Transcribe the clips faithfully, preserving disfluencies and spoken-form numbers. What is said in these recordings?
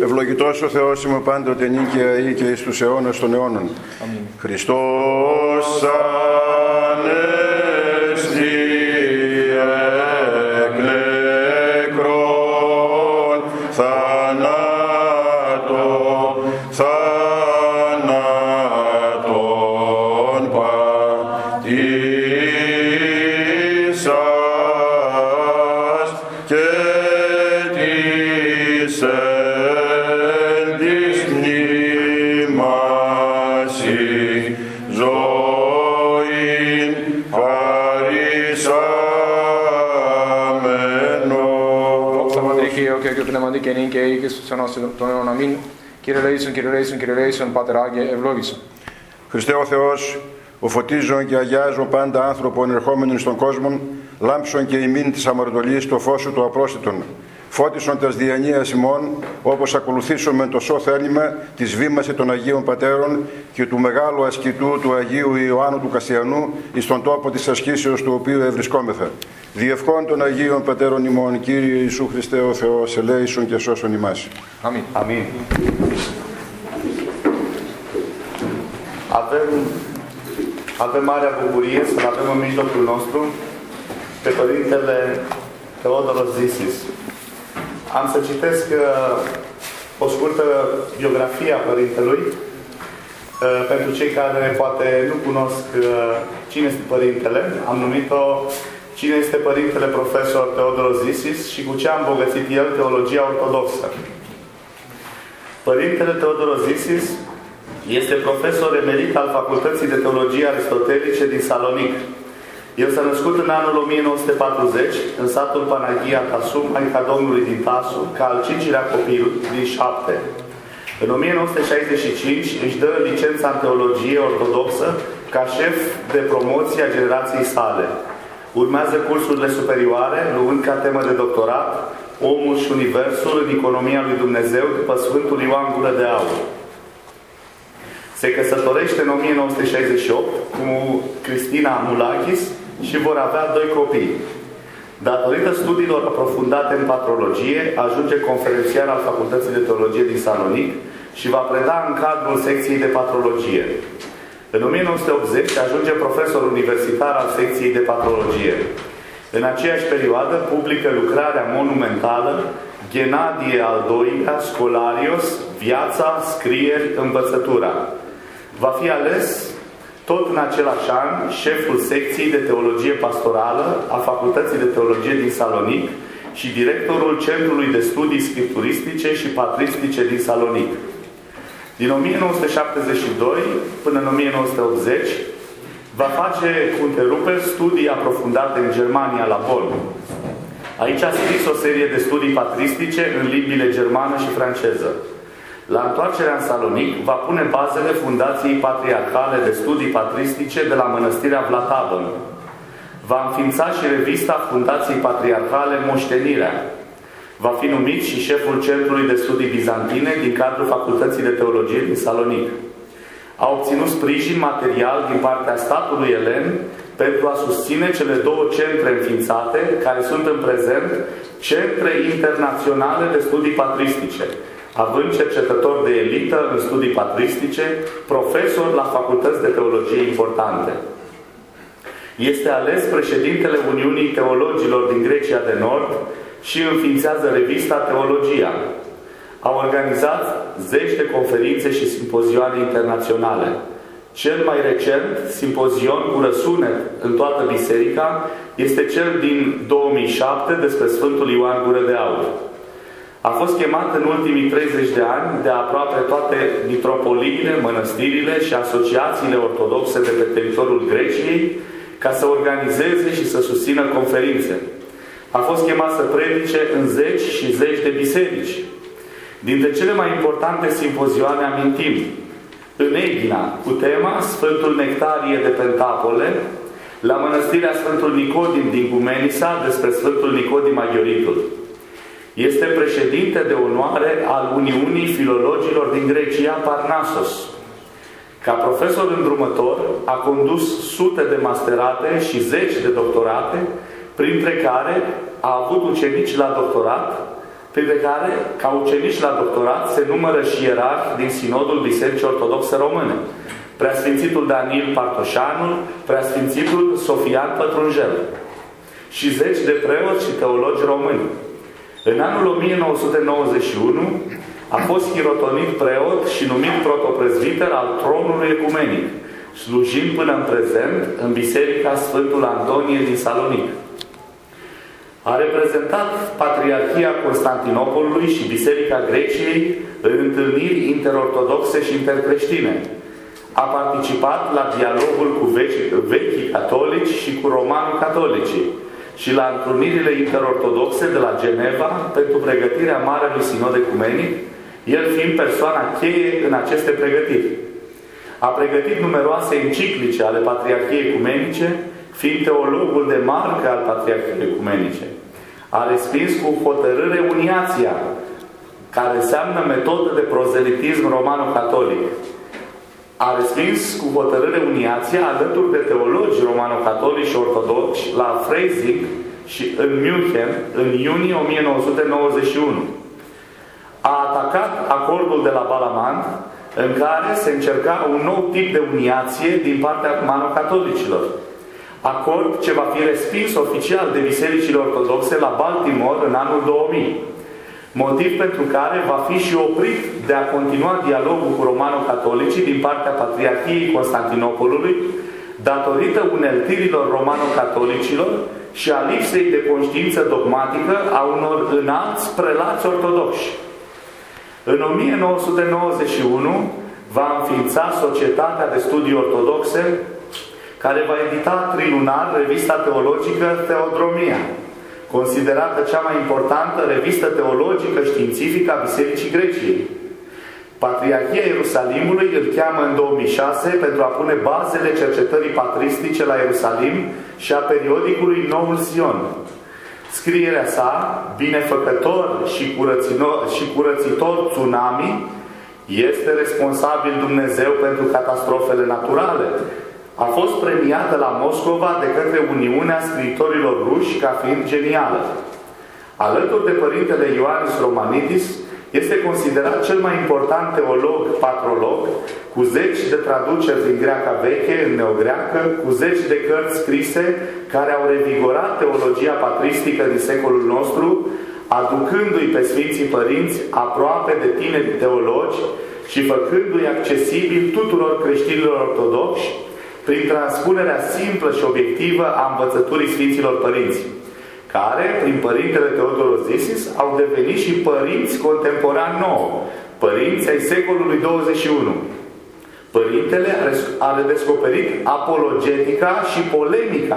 Ευλογητός ο Θεός είμαι πάντοτε νίκαια ή και εις τους αιώνας των αιώνων. Αμήν. Χριστός ανέστη εκ νεκρών θανάτων, θανάτων πατήσας και της εν της μνήμασι ζωήν χαρισάμενο. Δόξα Πατρί και Υιό και Αγίου Πνεύματι και νυν και αεί και στους αιώνας των αιώνων. Αμήν. Κύριε ελέησον, Κύριε ελέησον, Κύριε ελέησον, Πάτερ Άγιε, ευλόγησον. Χριστέ ο Θεός, ο φωτίζων και αγιάζω πάντα άνθρωπον ερχόμενον στον κόσμο, λάμψον και ημίν της αμαρτωλής το φως σου το απρόσιτον. Φώτισον τας διανοίας ημών, όπως ακολουθήσομεν το σώ θέλημα της βήμαση των Αγίων Πατέρων και του μεγάλου ασκητού του Αγίου Ιωάννου του Καστιανού εις τον τόπο της ασκήσεως του οποίου ευρισκόμεθα. Διευχών των Αγίων Πατέρων ημών, Κύριε Ιησού Χριστέ ο Θεός, ελέησον και σώσον ημάς. Αμήν. Amém. Avem, avem marea bucurie să avem în mijlocul nostru pe Părintele Teodoros Zisis. Am să citesc uh, o scurtă biografie a Părintelui uh, pentru cei care poate nu cunosc uh, cine este Părintele. Am numit-o Cine este Părintele Profesor Teodoros Zisis și cu ce a îmbogățit el teologia ortodoxă. Părintele Teodoros Zisis este profesor emerit al Facultății de Teologie Aristotelice din Salonic. El s-a născut în anul o mie nouă sute patruzeci în satul Panaghia Tasu, Maica Domnului din Tasu, ca al cincilea copil din șapte. În o mie nouă sute șaizeci și cinci își dă licența în teologie ortodoxă ca șef de promoție a generației sale. Urmează cursurile superioare, luând ca temă de doctorat Omul și Universul în economia lui Dumnezeu după Sfântul Ioan Gură de Aur. Se căsătorește în o mie nouă sute șaizeci și opt cu Cristina Mulachis și vor avea doi copii. Datorită studiilor aprofundate în patrologie, ajunge conferențiar al Facultății de Teologie din Salonic și va preda în cadrul secției de patrologie. În o mie nouă sute optzeci ajunge profesor universitar al secției de patrologie. În aceeași perioadă publică lucrarea monumentală Ghenadie al doilea, Scholarios, Viața, Scrieri, Învățătura. Va fi ales tot în același an șeful secției de teologie pastorală a Facultății de Teologie din Salonic și directorul Centrului de Studii Scripturistice și Patristice din Salonic. Din o mie nouă sute șaptezeci și doi până în o mie nouă sute optzeci va face cu întreruperi studii aprofundate în Germania, la Bonn. Aici a scris o serie de studii patristice în limbile germană și franceză. La întoarcerea în Salonic va pune bazele Fundației Patriarhale de Studii Patristice de la Mănăstirea Vlatavân. Va înființa și revista Fundației Patriarhale Moștenirea. Va fi numit și șeful Centrului de Studii Bizantine din cadrul Facultății de Teologie din Salonic. A obținut sprijin material din partea statului elen pentru a susține cele două centre înființate, care sunt în prezent centre internaționale de studii patristice, având cercetători de elită în studii patristice, profesori la facultăți de teologie importante. Este ales președintele Uniunii Teologilor din Grecia de Nord și înființează revista Teologia. A organizat zeci de conferințe și simpozioane internaționale. Cel mai recent, simpozion cu răsunet în toată biserica, este cel din două mii șapte despre Sfântul Ioan Gură de Aur. A fost chemat în ultimii treizeci de ani de aproape toate mitropoliile, mănăstirile și asociațiile ortodoxe de pe teritoriul Greciei ca să organizeze și să susțină conferințe. A fost chemat să predice în zeci și zeci de biserici. Dintre cele mai importante simpozioane amintim în Eghina, cu tema Sfântul Nectarie de Pentapole, la Mănăstirea Sfântul Nicodim din Gumenisa despre Sfântul Nicodim Aghioritul. Este președinte de onoare al Uniunii Filologilor din Grecia, Parnasos. Ca profesor îndrumător, a condus sute de masterate și zeci de doctorate, printre care a avut ucenici la doctorat printre care, ca ucenici la doctorat, se numără și ierarhi din Sinodul Bisericii Ortodoxe Române, Preasfințitul Daniel Partoșanul, Preasfințitul Sofian Pătrunjel și zeci de preoți și teologi români. În anul o mie nouă sute nouăzeci și unu a fost hirotonit preot și numit protoprezbiter al tronului ecumenic, slujind până în prezent în Biserica Sfântul Antonie din Salonic. A reprezentat Patriarhia Constantinopolului și Biserica Greciei în întâlniri interortodoxe și intercreștine. A participat la dialogul cu vechii catolici și cu romano-catolicii și la întrunirile interortodoxe de la Geneva pentru pregătirea Marelui Sinod Ecumenic, el fiind persoana cheie în aceste pregătiri. A pregătit numeroase enciclice ale Patriarhiei Ecumenice, fiind teologul de marcă al Patriarhiei Ecumenice. A respins cu hotărâre uniația, care înseamnă metodă de prozelitism romano-catolic. A respins cu hotărâre uniația alături de teologi romano-catolici și ortodoxi la Freising și în München în iunie o mie nouă sute nouăzeci și unu. A atacat acordul de la Balamand, în care se încerca un nou tip de uniație din partea romano-catolicilor. Acord ce va fi respins oficial de bisericile ortodoxe la Baltimore în anul două mii. Motiv pentru care va fi și oprit de a continua dialogul cu romano-catolicii din partea Patriarhiei Constantinopolului, datorită uneltirilor romano-catolicilor și a lipsei de conștiință dogmatică a unor înalți prelați ortodoxi. În o mie nouă sute nouăzeci și unu va înființa Societatea de Studii Ortodoxe, care va edita trilunar revista teologică Theodromia, considerată cea mai importantă revistă teologică științifică a Bisericii Greciei. Patriarhia Ierusalimului îl cheamă în două mii șase pentru a pune bazele cercetării patristice la Ierusalim și a periodicului Noul Sion. Scrierea sa, Binefăcător și, și curățitor tsunami, este responsabil Dumnezeu pentru catastrofele naturale. A fost premiată la Moscova de către Uniunea Scriitorilor Ruși ca fiind genială. Alături de părintele Ioannis Romanidis, este considerat cel mai important teolog patrolog, cu zeci de traduceri din greaca veche în neogreacă, cu zeci de cărți scrise care au revigorat teologia patristică din secolul nostru, aducându-i pe Sfinții Părinți aproape de tineri teologi și făcându-i accesibil tuturor creștinilor ortodoxi prin transpunerea simplă și obiectivă a învățăturii Sfinților Părinți, care, prin Părintele Teodoros Zisis, au devenit și părinți contemporani nouă, părinți ai secolului douăzeci și unu. Părintele a redescoperit apologetica și polemica,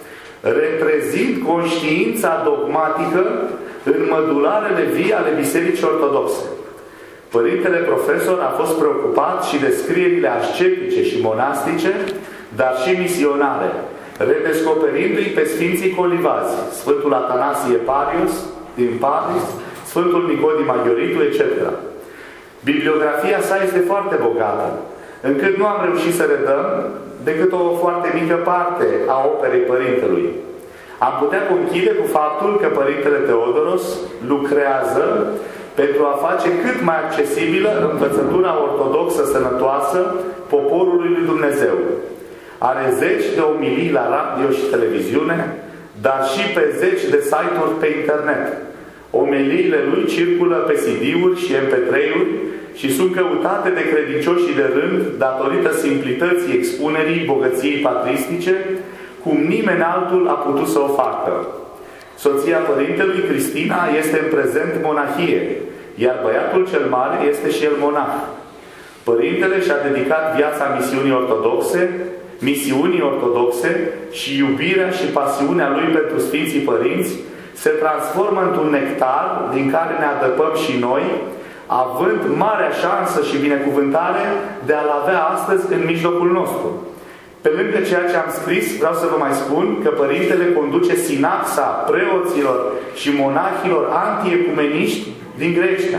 retrezint conștiința dogmatică în mădularele vii ale Bisericii Ortodoxe. Părintele profesor a fost preocupat și de scrierile ascetice și monastice, dar și misionare, redescoperindu-i pe Sfinții Colivazi, Sfântul Atanasie Parius din Paris, Sfântul Nicodim Aghioritu, et cetera. Bibliografia sa este foarte bogată, încât nu am reușit să redăm decât o foarte mică parte a operei Părintelui. Am putea conchide cu faptul că Părintele Teodoros lucrează pentru a face cât mai accesibilă învățătura ortodoxă sănătoasă poporului lui Dumnezeu. Are zeci de omilii la radio și televiziune, dar și pe zeci de site-uri pe internet. Omiliile lui circulă pe C D-uri și M P trei-uri și sunt căutate de credincioșii de rând datorită simplității expunerii bogăției patristice, cum nimeni altul a putut să o facă. Soția Părintelui, Cristina, este în prezent monahie, iar băiatul cel mare este și el monah. Părintele și-a dedicat viața misiunii ortodoxe, misiunii ortodoxe și iubirea și pasiunea lui pentru Sfinții Părinți se transformă într-un nectar din care ne adăpăm și noi, având marea șansă și binecuvântare de a-l avea astăzi în mijlocul nostru. Pe lângă ceea ce am scris, vreau să vă mai spun că Părintele conduce sinaxa preoților și monahilor antiecumeniști din Grecia.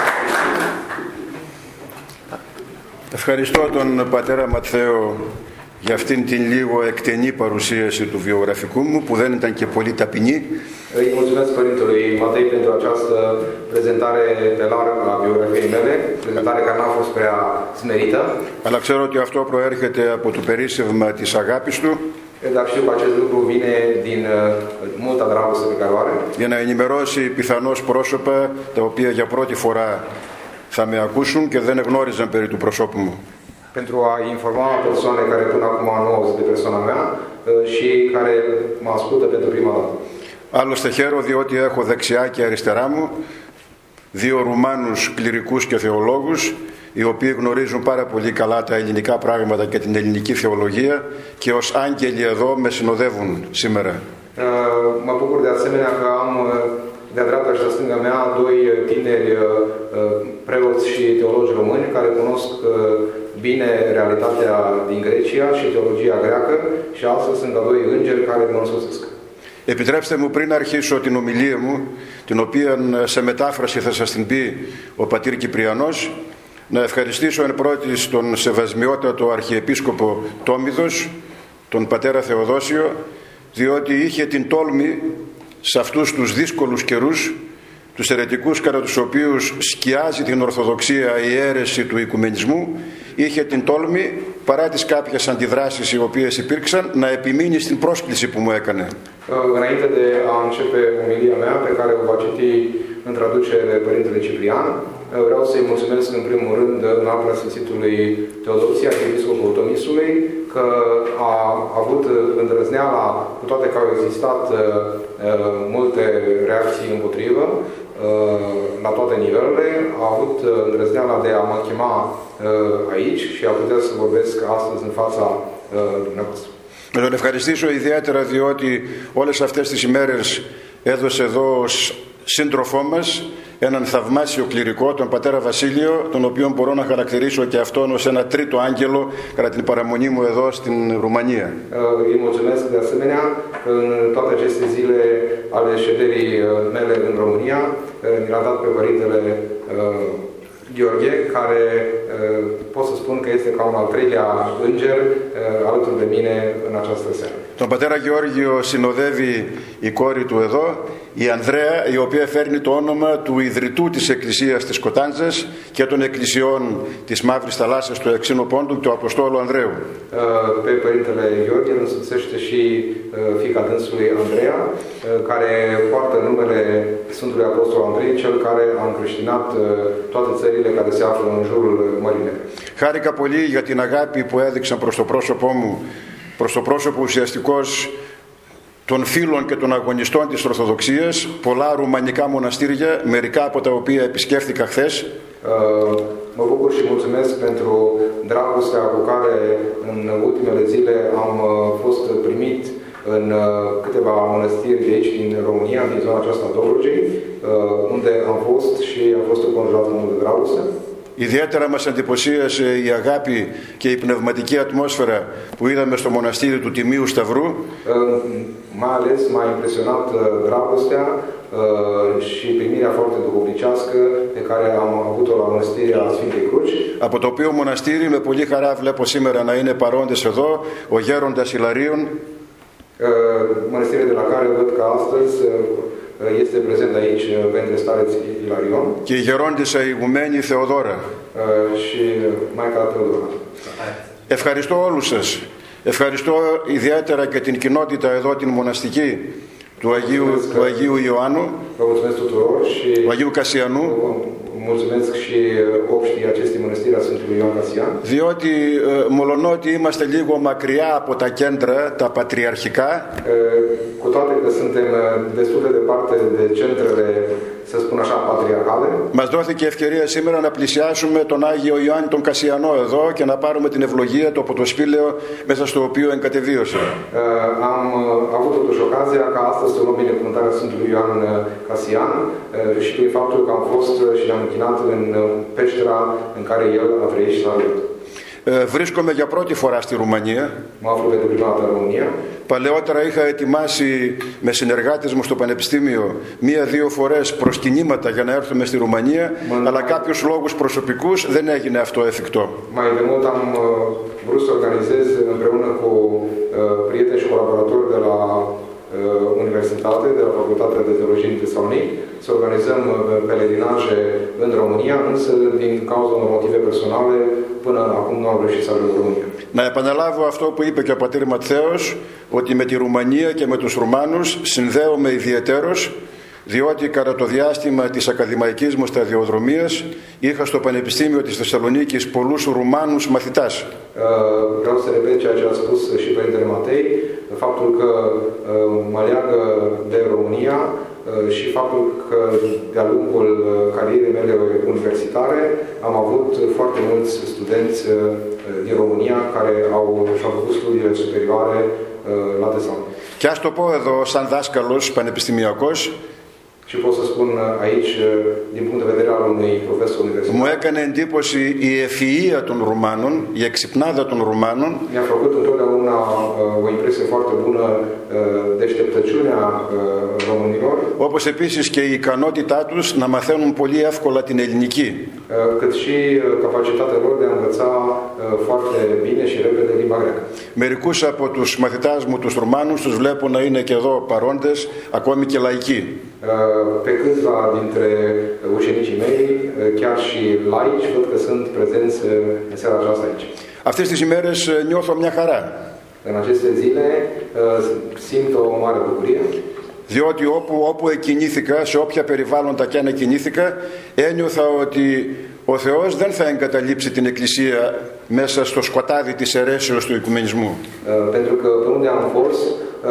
Ευχαριστώ τον πατέρα Ματθαίο για αυτήν την λίγο εκτενή παρουσίαση του βιογραφικού μου, που δεν ήταν και πολύ ταπεινή. Îi mulțumesc Părintelui Matei pentru această prezentare pe larg a biografiei mele, prezentare care n-a fost prea smerită. Αλλά ξέρω ότι αυτό προέρχεται από το περίσσευμα της αγάπης του. Dar știu că acest lucru vine din multa dragoste pe care o are. Για να ενημερώσει πιθανώς πρόσωπα τα οποία για πρώτη φορά θα με ακούσουν και δεν γνώριζαν περί του προσώπου μου. Pentru a informa persoane care până acum nu au auzit de persoana mea și care mă ascultă pentru prima dată. Άλλωστε χαίρομαι διότι έχω δεξιά και αριστερά μου δύο Ρουμάνους κληρικούς και θεολόγους, οι οποίοι γνωρίζουν πάρα πολύ καλά τα ελληνικά πράγματα και την ελληνική θεολογία και ως άγγελοι εδώ με συνοδεύουν σήμερα. Mă bucur de asemenea că am de-a dreapta și de stânga mea doi tineri preoți și teologi români care cunosc bine realitatea din Grecia și teologia greacă și astăzi sunt ca doi îngeri care mă însoțesc. Επιτρέψτε μου πριν αρχίσω την ομιλία μου, την οποία σε μετάφραση θα σας την πει ο πατήρ Κυπριανός, να ευχαριστήσω εν πρώτης τον σεβασμιότατο Αρχιεπίσκοπο Τόμιδος, τον πατέρα Θεοδόσιο, διότι είχε την τόλμη σε αυτούς τους δύσκολους καιρούς, τους αιρετικούς κατά τους οποίους σκιάζει την Ορθοδοξία η αίρεση του οικουμενισμού, είχε την τόλμη, παρά τις κάποιες αντιδράσεις οι οποίες υπήρξαν, να επιμείνει στην πρόσκληση που μου έκανε. Înainte de a începe omilia mea, pe care o va citi în traducere Părintele Ciprian, vreau să-i mulțumesc în primul rând în al preasfințitului Teodosie, arhiepiscopul Tomisului, că a avut îndrăzneala, cu toate că au existat uh, multe reacții împotrivă, uh, la toate nivelurile, a avut îndrăzneala de a mă chema uh, aici și a putea să vorbesc astăzi în fața uh, dumneavoastră. Να τον ευχαριστήσω ιδιαίτερα διότι όλες αυτές τις ημέρες έδωσε εδώ ως σύντροφό μας έναν θαυμάσιο κληρικό, τον πατέρα Βασίλειο, τον οποίο μπορώ να χαρακτηρίσω και αυτόν ως ένα τρίτο άγγελο κατά την παραμονή μου εδώ στην Ρουμανία. Îi mulțumesc de asemenea că în toate aceste zile ale șederii mele în România mi l-a dat pe Părintele Gheorghe, care pot să spun că este ca un al treilea înger alături de mine în această seară. Τον πατέρα Γεώργιο συνοδεύει η κόρη του εδώ, η Ανδρέα, η οποία φέρνει το όνομα του ιδρυτού της Εκκλησίας της Κοτάντζας και των εκκλησιών της Μαύρης Θαλάσσης του Ευξήνου Πόντου, του Αποστόλου Ανδρέου. Pe Părintele Gheorghe îl însuțește și fiica dânsului Andreea, care poartă numele Sfântului Apostol Andrei, cel care a încreștinat toate țările care se află în jurul Mării Negre. Χάρηκα πολύ για την αγάπη που έδειξαν προς το πρόσωπό μου, προς το πρόσωπο ουσιαστικώς των φίλων και των αγωνιστών της Ορθοδοξίας, πολλά ρουμανικά μοναστήρια, μερικά από τα οποία επισκέφθηκα χθες. Uh, mă bucur și mulțumesc pentru dragostea cu care în ultimele zile am uh, fost primit în uh, câteva mănăstiri de aici din România, din zona aceasta a Dobrogei, uh, unde am fost și a fost înconjurat mult de dragoste. Ιδιαίτερα μας εντυπωσίασε η αγάπη και η πνευματική ατμόσφαιρα που είδαμε στο μοναστήρι του Τιμίου Σταυρού. Mai ales m-a impresionat dragostea și primirea foarte duhovnicească pe care am avut-o la mănăstirea Sfintei Cruci. Από το οποίο μοναστήρι με πολύ χαρά βλέπω σήμερα να είναι παρόντες εδώ ο γέροντας Ιλαρίων. Mănăstirea de la care văd că astăzi este prezent aici Părintele Stareț Ilarion και η γερόντισσα ηγουμένη Θεοδόρα. și Maica Teodora. Ευχαριστώ όλους σας. Ευχαριστώ ιδιαίτερα και την κοινότητα εδώ την μοναστική του Αγίου, του Αγίου Ιωάννου, του Αγίου Κασιανού, mulțumesc și obștii acestei mănăstiri a Sfântului Ioan Casian. Διότι μολονότι είμαστε λίγο μακριά από τα κέντρα, τα πατριαρχικά, cu toate că suntem destul de departe de centrele, să spun așa, patriarhale, μας δόθηκε ευκαιρία σήμερα να πλησιάσουμε τον Άγιο Ιωάννη τον Κασιανό εδώ και να πάρουμε την ευλογία του από το σπήλαιο μέσα στο οποίο εγκατεβίωσε. Am avut totuși ocazia ca astăzi să luăm binecuvântarea Sfântului Ioan Casian și prin faptul că am fost și ne-am închinat în peștera în care el a trăit și s-a rugat. Ε, βρίσκομαι για πρώτη φορά στη Ρουμανία. Mă aflu pentru prima dată în România. Παλαιότερα είχα ετοιμάσει με συνεργάτες μου στο Πανεπιστήμιο μία-δύο φορές προσκυνήματα για να έρθουμε στη Ρουμανία, Μαν... αλλά κάποιους λόγους προσωπικούς δεν έγινε αυτό εφικτό. Mai de mult am uh, vrut să organizez împreună cu uh, prieteni și colaboratori de la uh, Universitate, de la Facultatea de Teologie din Tesalonic, să organizăm uh, pelerinaje în România, însă din cauza unor motive personale, până acum nu am reușit să ajung în România. Να επαναλάβω αυτό που είπε και ο πατήρ Ματθαίος, ότι με τη Ρουμανία και με τους Ρουμάνους συνδέομαι ιδιαιτέρως, διότι κατά το διάστημα της ακαδημαϊκής μου σταδιοδρομίας είχα στο Πανεπιστήμιο της Θεσσαλονίκης πολλούς Ρουμάνους μαθητάς. Vreau să repet ceea ce a spus și Părintele Matei, faptul că mă leagă de România și faptul că de-a lungul carierei mele universitare am avut foarte mulți studenți din România care au, și-au făcut studiile superioare la Tesalonic. Και ας το πω εδώ σαν δάσκαλος πανεπιστημιακός, și pot să spun aici, din punct de vedere al unui profesor universitar. Μου έκανε εντύπωση η ευφυΐα των Ρουμάνων, η εξυπνάδα των Ρουμάνων. Mi-a făcut întotdeauna o impresie foarte bună deșteptăciunea românilor. Όπως επίσης και η ικανότητά τους να μαθαίνουν πολύ εύκολα την ελληνική. Cât și capacitatea lor de a învăța foarte bine și repede limba greacă. Μερικούς από τους μαθητάς μου, τους Ρουμάνους, τους βλέπω να είναι και εδώ παρόντες, ακόμη και λαϊκοί. Pe câțiva dintre ucenicii mei, chiar și laici, văd că sunt prezenți în seara aceasta aici. Αυτές τις ημέρες νιώθω μια χαρά. În aceste zile simt o mare bucurie. Διότι όπου, όπου εκκινήθηκα, σε όποια περιβάλλοντα και αν εκκινήθηκα, ένιωθα ότι ο Θεός δεν θα εγκαταλείψει την Εκκλησία μέσα στο σκοτάδι της αιρέσεως του οικουμενισμού. Pentru că pe unde am fost,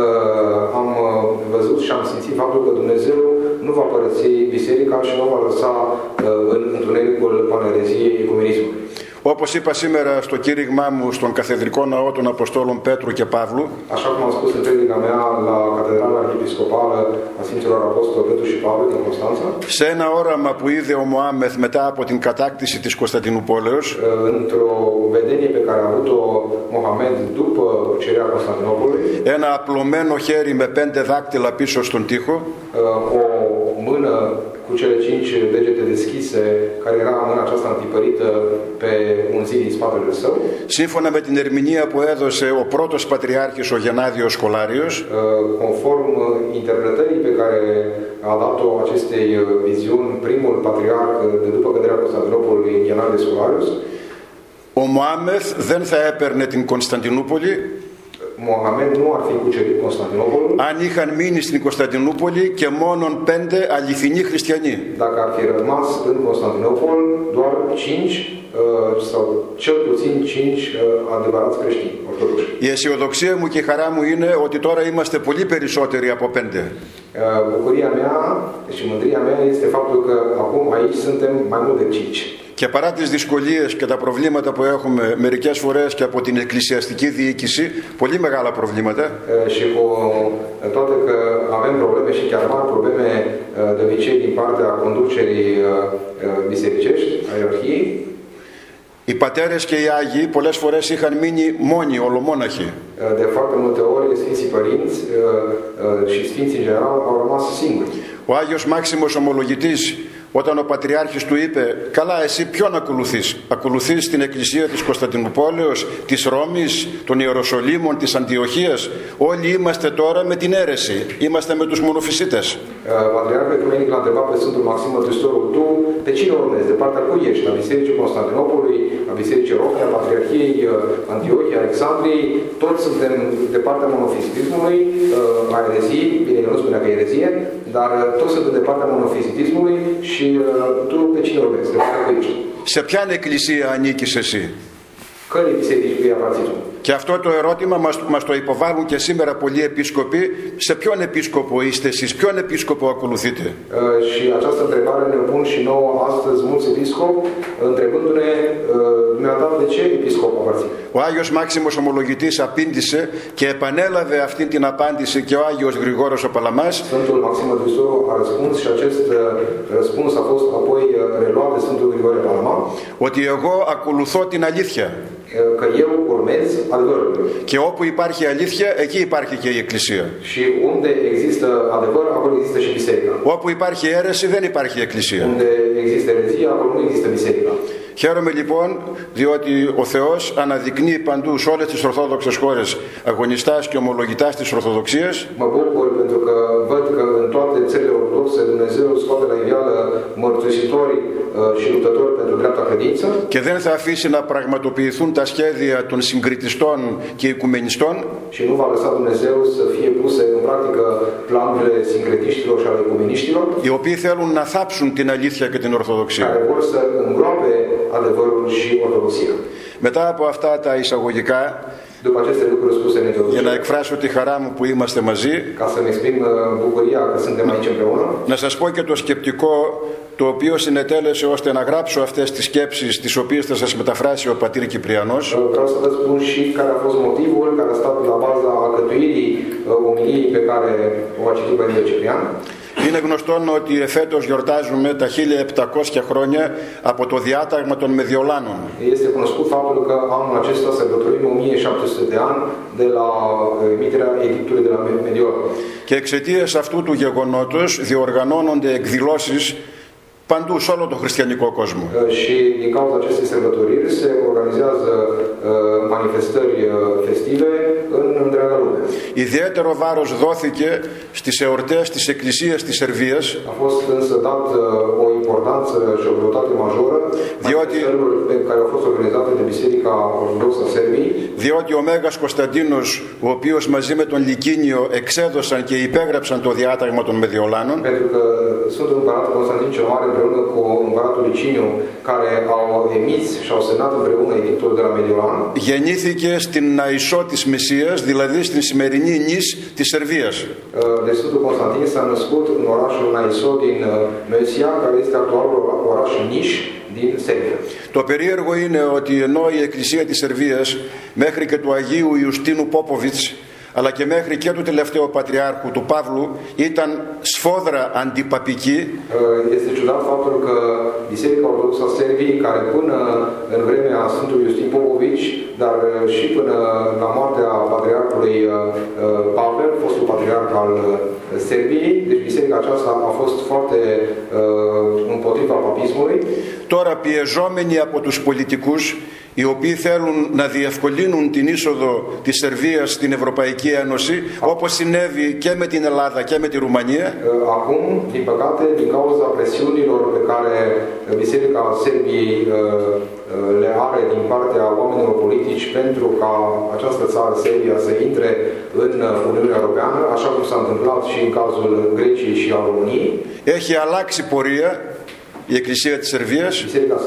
am văzut și am simțit faptul că Dumnezeu nu va părăsi biserica și nu va lăsa în întunericul panereziei ecumenismului. Όπως είπα σήμερα στο κήρυγμά μου στον Καθεδρικό Ναό των Αποστόλων Πέτρου και Παύλου, așa cum am spus în predica mea la Catedrala Arhiepiscopală a Sfinților Apostoli Petru și Pavel din Constanța, σε ένα όραμα που είδε ο Μωάμεθ μετά από την κατάκτηση της Κωνσταντινούπολεως, într-o vedenie pe care a avut-o Mohamed după cucerirea Constantinopolului, ένα απλωμένο χέρι με πέντε δάκτυλα πίσω στον τοίχο, o mână cu cele cinci degete deschise, care era mâna aceasta întipărită pe un zid din spatele său. Σύμφωνα με την ερμηνεία που έδωσε ο πρώτος πατριάρχης ο Γενάδιος Σχολάριος, conform interpretării pe care a dat-o acestei viziuni primul patriarh de după căderea Constantinopolului, Genadie Scholarius, ο Μωάμεθ δεν θα έπαιρνε την Κωνσταντινούπολη Mohamed nu ar fi cucerit Constantinopolul αν είχαν μείνει στην Κωνσταντινούπολη και μόνον πέντε αληθινοί χριστιανοί. Dacă ar fi rămas în Constantinopol doar cinci sau cel puțin cinci adevărați creștini ortodoxi. Η αισιοδοξία μου και η χαρά μου είναι ότι τώρα είμαστε πολύ περισσότεροι από πέντε. Bucuria mea și mândria mea este faptul că acum aici suntem mai mult de cinci. Και παρά τις δυσκολίες και τα προβλήματα που έχουμε μερικές φορές και από την εκκλησιαστική διοίκηση, πολύ μεγάλα προβλήματα, și cu toate că avem probleme și chiar mari probleme de obicei din partea conducerii bisericești, a ierarhiei, οι πατέρες και οι Άγιοι πολλές φορές είχαν μείνει μόνοι, ολομόναχοι. De foarte multe ori Sfinții Părinți și Sfinții în general au rămas singuri. Ο Άγιος Μάξιμος Ομολογητής, όταν ο Πατριάρχης του είπε «Καλά, εσύ ποιον ακολουθείς? Ακολουθείς την Εκκλησία της Κωνσταντινουπόλεως, της Ρώμης, των Ιεροσολύμων, της Αντιοχίας? Όλοι είμαστε τώρα με την αίρεση, είμαστε με τους μονοφυσίτες». Patriarhul Ecumenic l-a întrebat pe Sfântul Maxim Mărturisitorul, tu pe cine urmezi? De partea cui ești? A Bisericii Constantinopolului, a Bisericii Romei, a Patriarhiei Antiohiei, Alexandriei? Toți suntem de partea monofizitismului, a ereziei, bine, eu nu spunea că e erezie, dar toți suntem de partea monofizitismului și tu pe cine urmezi? De partea cui ești? Σε ποιαν εκκλησία ανήκεις εσύ? Cărei biserici îi aparții tu? Και αυτό το ερώτημα μας, μας το υποβάλλουν και σήμερα πολλοί επίσκοποι. Σε ποιον επίσκοπο είστε εσείς, ποιον επίσκοπο ακολουθείτε? Uh, și această întrebare ne pun și nouă astăzi mulți episcopi, întrebându-ne dumneata de ce episcop aparții. Ο Άγιος Μάξιμος Ομολογητής απήντησε και επανέλαβε αυτή την απάντηση και ο Άγιος Γρηγόρος ο Παλαμάς. Sfântul Maxim Mădrăstorul a răspuns și acest răspuns a fost apoi reluat de Sfântul Grigore Palama. Ότι εγώ ακολουθώ την αλήθεια. Că eu urmez adevărul. Και όπου υπάρχει αλήθεια, εκεί υπάρχει και η Εκκλησία. Și unde există adevăr, acolo există și biserica. Όπου υπάρχει αίρεση, δεν υπάρχει Εκκλησία. Unde există erezie, acolo nu există biserica. Χαίρομαι λοιπόν διότι ο Θεός αναδεικνύει παντού σε όλες τις Ορθόδοξες χώρες αγωνιστάς και ομολογητάς της Ορθοδοξίας. Mă bucur pentru că văd că în toate țările ortodoxe Dumnezeu scoate la iveală mărturisitori și luptători pentru dreapta credință. Και δεν θα αφήσει να πραγματοποιηθούν τα σχέδια των συγκριτιστών και οικουμενιστών. Și nu va lăsa Dumnezeu să fie puse în practică planurile sincretiștilor și ale ecumeniștilor. Οι οποίοι θέλουν να θάψουν την αλήθεια και την Ορθοδοξία. Care vor să îngroape adevărul și ortodoxia. Μετά από αυτά τα εισαγωγικά, După aceste lucruri spuse în introducere, για να εκφράσω τη χαρά μου που είμαστε μαζί, ca să-mi exprim bucuria că suntem aici împreună, να σας πω και το σκεπτικό το οποίο συνετέλεσε ώστε να γράψω αυτές τις σκέψεις τις οποίες θα σας μεταφράσει ο πατήρ Κυπριανός. Vreau să vă spun și care a fost motivul care a stat la baza alcătuirii omiliei pe care o a citit Părintele Ciprian. Είναι γνωστόν ότι εφέτος γιορτάζουμε τα χίλια επτακόσια χρόνια από το διάταγμα των Μεδιολάνων. Este cunoscut faptul că anul acesta sărbătorim o mie șapte sute de ani de la emiterea edictului de la Mediolan. Και εξαιτίας αυτού του γεγονότος διοργανώνονται εκδηλώσεις παντού, σε όλο τον χριστιανικό κόσμο. Și din cauza acestei sărbătoriri se organizează manifestări festive în întreaga lume. Ιδιαίτερο βάρος δόθηκε στις εορτές της Εκκλησίας της Σερβίας. A fost însă dat o importanță și o greutate majoră manifestărilor care au fost organizate de Biserica Ortodoxă a Serbiei. Διότι ο Μέγας Κωνσταντίνος, ο οποίος μαζί με τον Λυκίνιο εξέδωσαν και υπέγραψαν το διάταγμα των Μεδιολάνων. Pentru că Sfântul Împărat Constantin cel Mare împreună cu Împăratul Liciniu, care au emis și au semnat împreună edictul de la Mediolan, γεννήθηκε στην Ναϊσό της Μεσσίας, δηλαδή στην σημερινή νης της Σερβίας. De Sfântul Constantin s-a născut în orașul Naiso din Mesia, care este actualul oraș Niș din Serbia. Το περίεργο είναι ότι ενώ η Εκκλησία της Σερβίας μέχρι και του Αγίου Ιουστίνου Πόποβιτς αλλά και μέχρι και του τελευταίου Πατριάρχου του Παύλου ήταν σφόδρα αντιπαπική. Este ciudat faptul că Biserica Ortodoxă a Serbiei, care până în vremea Sfântului Iustin Popovici, dar și până la moartea Patriarhului Pavel, fostul patriarh al Serbiei, deci biserica aceasta a fost foarte împotriva papismului. Τώρα πιεζόμενοι από τους πολιτικούς, οι οποίοι θέλουν να διευκολύνουν την είσοδο της Σερβίας στην Ευρωπαϊκή Ένωση, όπως συνέβη και με την Ελλάδα και με τη Ρουμανία. Acum, din păcate, din cauza presiunilor pe care Biserica Serbiei le are din partea oamenilor politici pentru ca această țară, Serbia, să intre în Uniunea Europeană, așa cum s-a întâmplat și în cazul Greciei și al României. Έχει αλλάξει πορεία η Εκκλησία της Σερβίας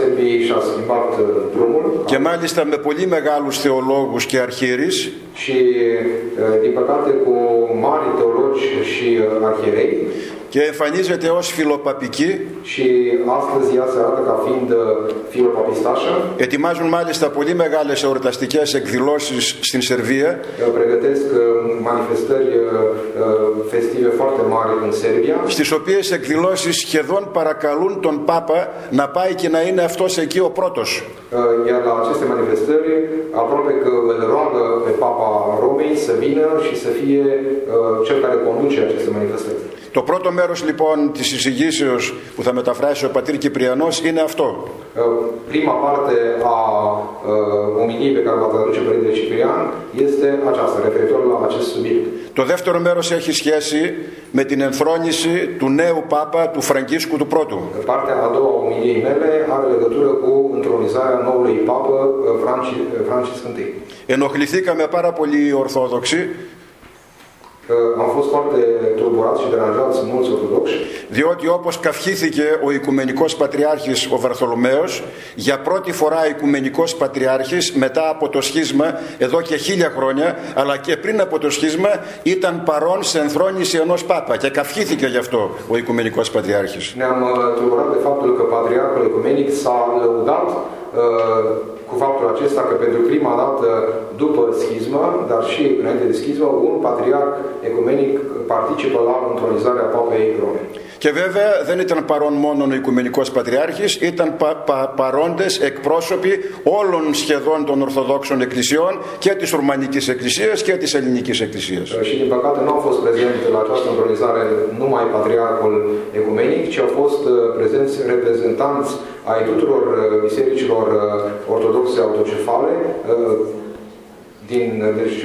και μάλιστα με πολύ μεγάλους θεολόγους και αρχιερείς și din păcate cu mari teologi și arhierei και εμφανίζεται ως φιλοπαπική. Și astăzi ea se arată ca fiind filopapistașă. Ετοιμάζουν μάλιστα πολύ μεγάλες εορταστικές εκδηλώσεις στην Σερβία. Pregătesc manifestări festive foarte mari în Serbia. Στις οποίες εκδηλώσεις σχεδόν παρακαλούν τον Πάπα να πάει και να είναι αυτός εκεί ο πρώτος. Iar la aceste manifestări aproape că îl roagă pe Papa Romei să vină și să fie cel care conduce aceste manifestări. Το πρώτο μέρος λοιπόν της εισηγήσεως που θα μεταφράσει ο πατήρ Κυπριανός είναι αυτό. Prima parte a omiliei pe care va traduce Părintele Ciprian este aceasta, referitor la acest subiect. Το δεύτερο μέρος έχει σχέση με την ενθρόνηση του νέου Πάπα, του Φραγκίσκου του Πρώτου. Partea a doua a omiliei mele are legătură cu întronizarea noului Papă Francisc I. Ενοχληθήκαμε πάρα πολύ οι Ορθόδοξοι Am fost foarte tulburați și deranjați mulți ortodoxi. Διότι όπως καυχήθηκε ο Οικουμενικός Πατριάρχης ο Βαρθολομαίος, για πρώτη φορά Οικουμενικός Πατριάρχης μετά από το σχίσμα εδώ και χίλια χρόνια, αλλά και πριν από το σχίσμα ήταν παρόν σε ενθρόνηση ενός Πάπα και καυχήθηκε γι' αυτό ο Οικουμενικός Πατριάρχης. Ne-am tulburat de faptul că Patriarhul Ecumenic s-a lăudat cu faptul acesta că pentru prima dată după schismă, dar și înainte de schismă, un patriarh ecumenic participă la întronizarea Papei Romene. Και βέβαια δεν ήταν παρόν μόνο ο Οικουμενικός Πατριάρχης, ήταν πα, πα, παρόντες εκπρόσωποι όλων σχεδόν των Ορθοδόξων Εκκλησιών και της Ρουμανικής Εκκλησίας και της Ελληνικής Εκκλησίας. Și din păcate nu au fost prezenți la această întronizare numai Patriarhul Ecumenic, ci au fost prezenți reprezentanți ai tuturor bisericilor ortodoxe autocefale, din, deci,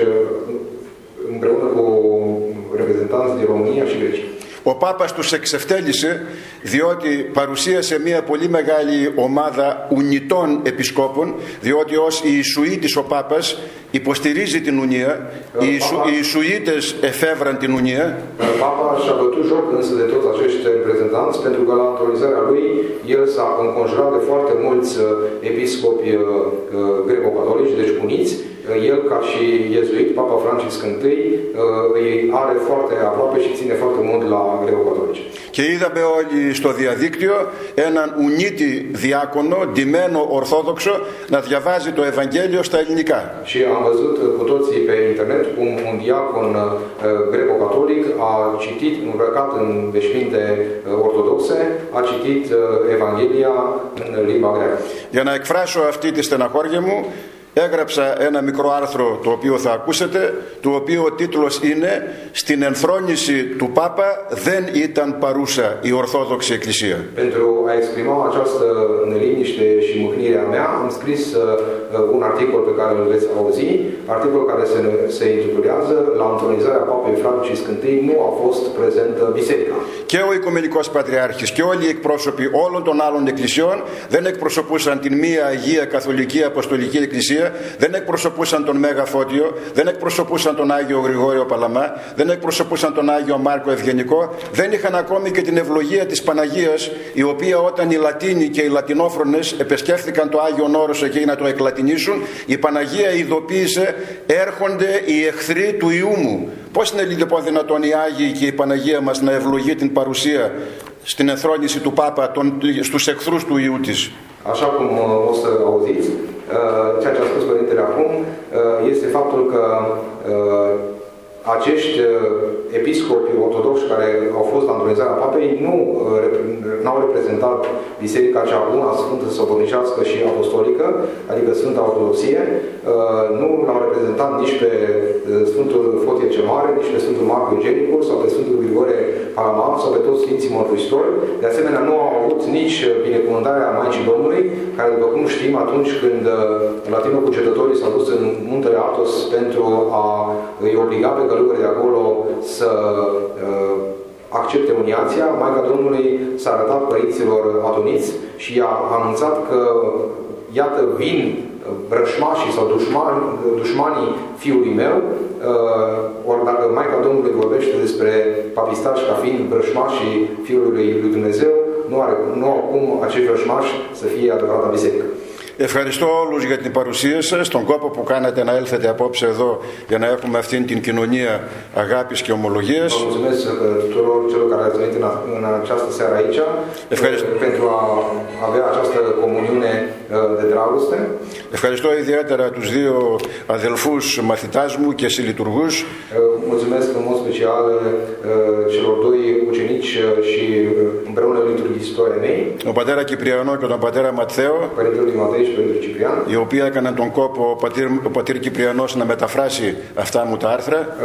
împreună cu reprezentanți din România și Grecia. Ο Πάπας τους εξευτέλισε διότι παρουσίασε μια πολύ μεγάλη ομάδα ουνητών επισκόπων, διότι ως Ιησουήτης ο Πάπας υποστηρίζει την Ουνία, οι, Ιησου, οι Ιησουήτες εφεύραν την Ουνία. Papa și-a bătut joc însă de toți acești reprezentanți, pentru că la întronizarea lui el s-a înconjurat de foarte mulți episcopi greco-catolici, deci uniți. El, ca și iezuit, Papa Francisc I, îi are foarte aproape și ține foarte mult la greco-catolici. Και είδαμε όλοι στο διαδίκτυο έναν ουνίτη διάκονο, ντυμένο ορθόδοξο, να διαβάζει το Ευαγγέλιο στα ελληνικά. Și am văzut cu toții pe internet cum un diacon greco-catolic a citit, îmbrăcat în veșminte ortodoxe, a citit Evanghelia în limba greacă. Για να εκφράσω αυτή τη στεναχώρια μου, έγραψα ένα μικρό άρθρο το οποίο θα ακούσετε, το οποίο ο τίτλος είναι «Στην ενθρόνηση του Πάπα δεν ήταν παρούσα η Ορθόδοξη Εκκλησία». Pentru a exprima această neliniște și mâhnirea mea, am scris uh, un articol pe care îl veți auzi, articol care se, se intitulează «La întronizarea Papei Francisc I nu a fost prezentă biserica». Και ο Οικουμενικός Πατριάρχης και όλοι οι εκπρόσωποι όλων των άλλων εκκλησιών δεν εκπροσωπούσαν την μία Αγία Καθολική Αποστολική Εκκλησία, δεν εκπροσωπούσαν τον Μέγα Φώτιο, δεν εκπροσωπούσαν τον Άγιο Γρηγόριο Παλαμά, δεν εκπροσωπούσαν τον Άγιο Μάρκο Ευγενικό, δεν είχαν ακόμη και την ευλογία της Παναγίας, η οποία όταν οι Λατίνοι και οι Λατινόφρονες επισκέφθηκαν το Άγιον Όρος εκεί να το εκλατινίσουν, η Παναγία ειδοποίησε «Έρχονται οι εχθροί του Ιού μου». Πώς είναι λοιπόν δυνατόν οι Άγιοι και η Παναγία μας να ευλογεί την παρουσία στην ενθρόνηση του Πάπα τον, στους εχθρούς του Ιού της? Așa cum o să auziți, ceea ce a spus Părintele acum este faptul că acești episcopi ortodoxi care au fost la întronizarea Papei nu au reprezentat biserica cea bună, sfântă, săvârnicească și apostolică, adică Sfânta Ortodoxie, nu l-au reprezentat nici pe Sfântul Fotie cel Mare, nici pe Sfântul Marco Eugenicul sau pe Sfântul Grigore Palaman sau pe toți Sfinții Mărturisitori. De asemenea, nu au avut nici binecuvântarea Maicii Domnului, care, după cum știm, atunci când latino-cugetătorii s-au dus în muntele Athos pentru a îi obliga pe călugării de acolo să uh, accepte uniația, Maica Domnului s-a arătat părinților aduniți și i-a anunțat că iată vin vrășmașii sau dușmani, dușmanii fiului meu, uh, ori dacă Maica Domnului vorbește despre papistași ca fiind vrășmașii fiului lui Dumnezeu, nu, are, nu au cum acești vrășmași să fie adevărata biserică. Ευχαριστώ όλους για την παρουσία σας, τον κόπο που κάνατε να έλθετε απόψε εδώ για να έχουμε αυτήν την κοινωνία αγάπης και ομολογίας. Ευχαριστώ. Ευχαριστώ ιδιαίτερα τους δύο αδελφούς μαθητάς μου και συλλειτουργούς. Mulțumesc în mod special celor doi ucenici și împreună liturghizitorii mei. Ο πατέρα Κυπριανό και τον πατέρα Ματθαίο, οι οποίοι έκαναν τον κόπο ο πατήρ, ο πατήρ Κυπριανός να μεταφράσει αυτά μου τα άρθρα,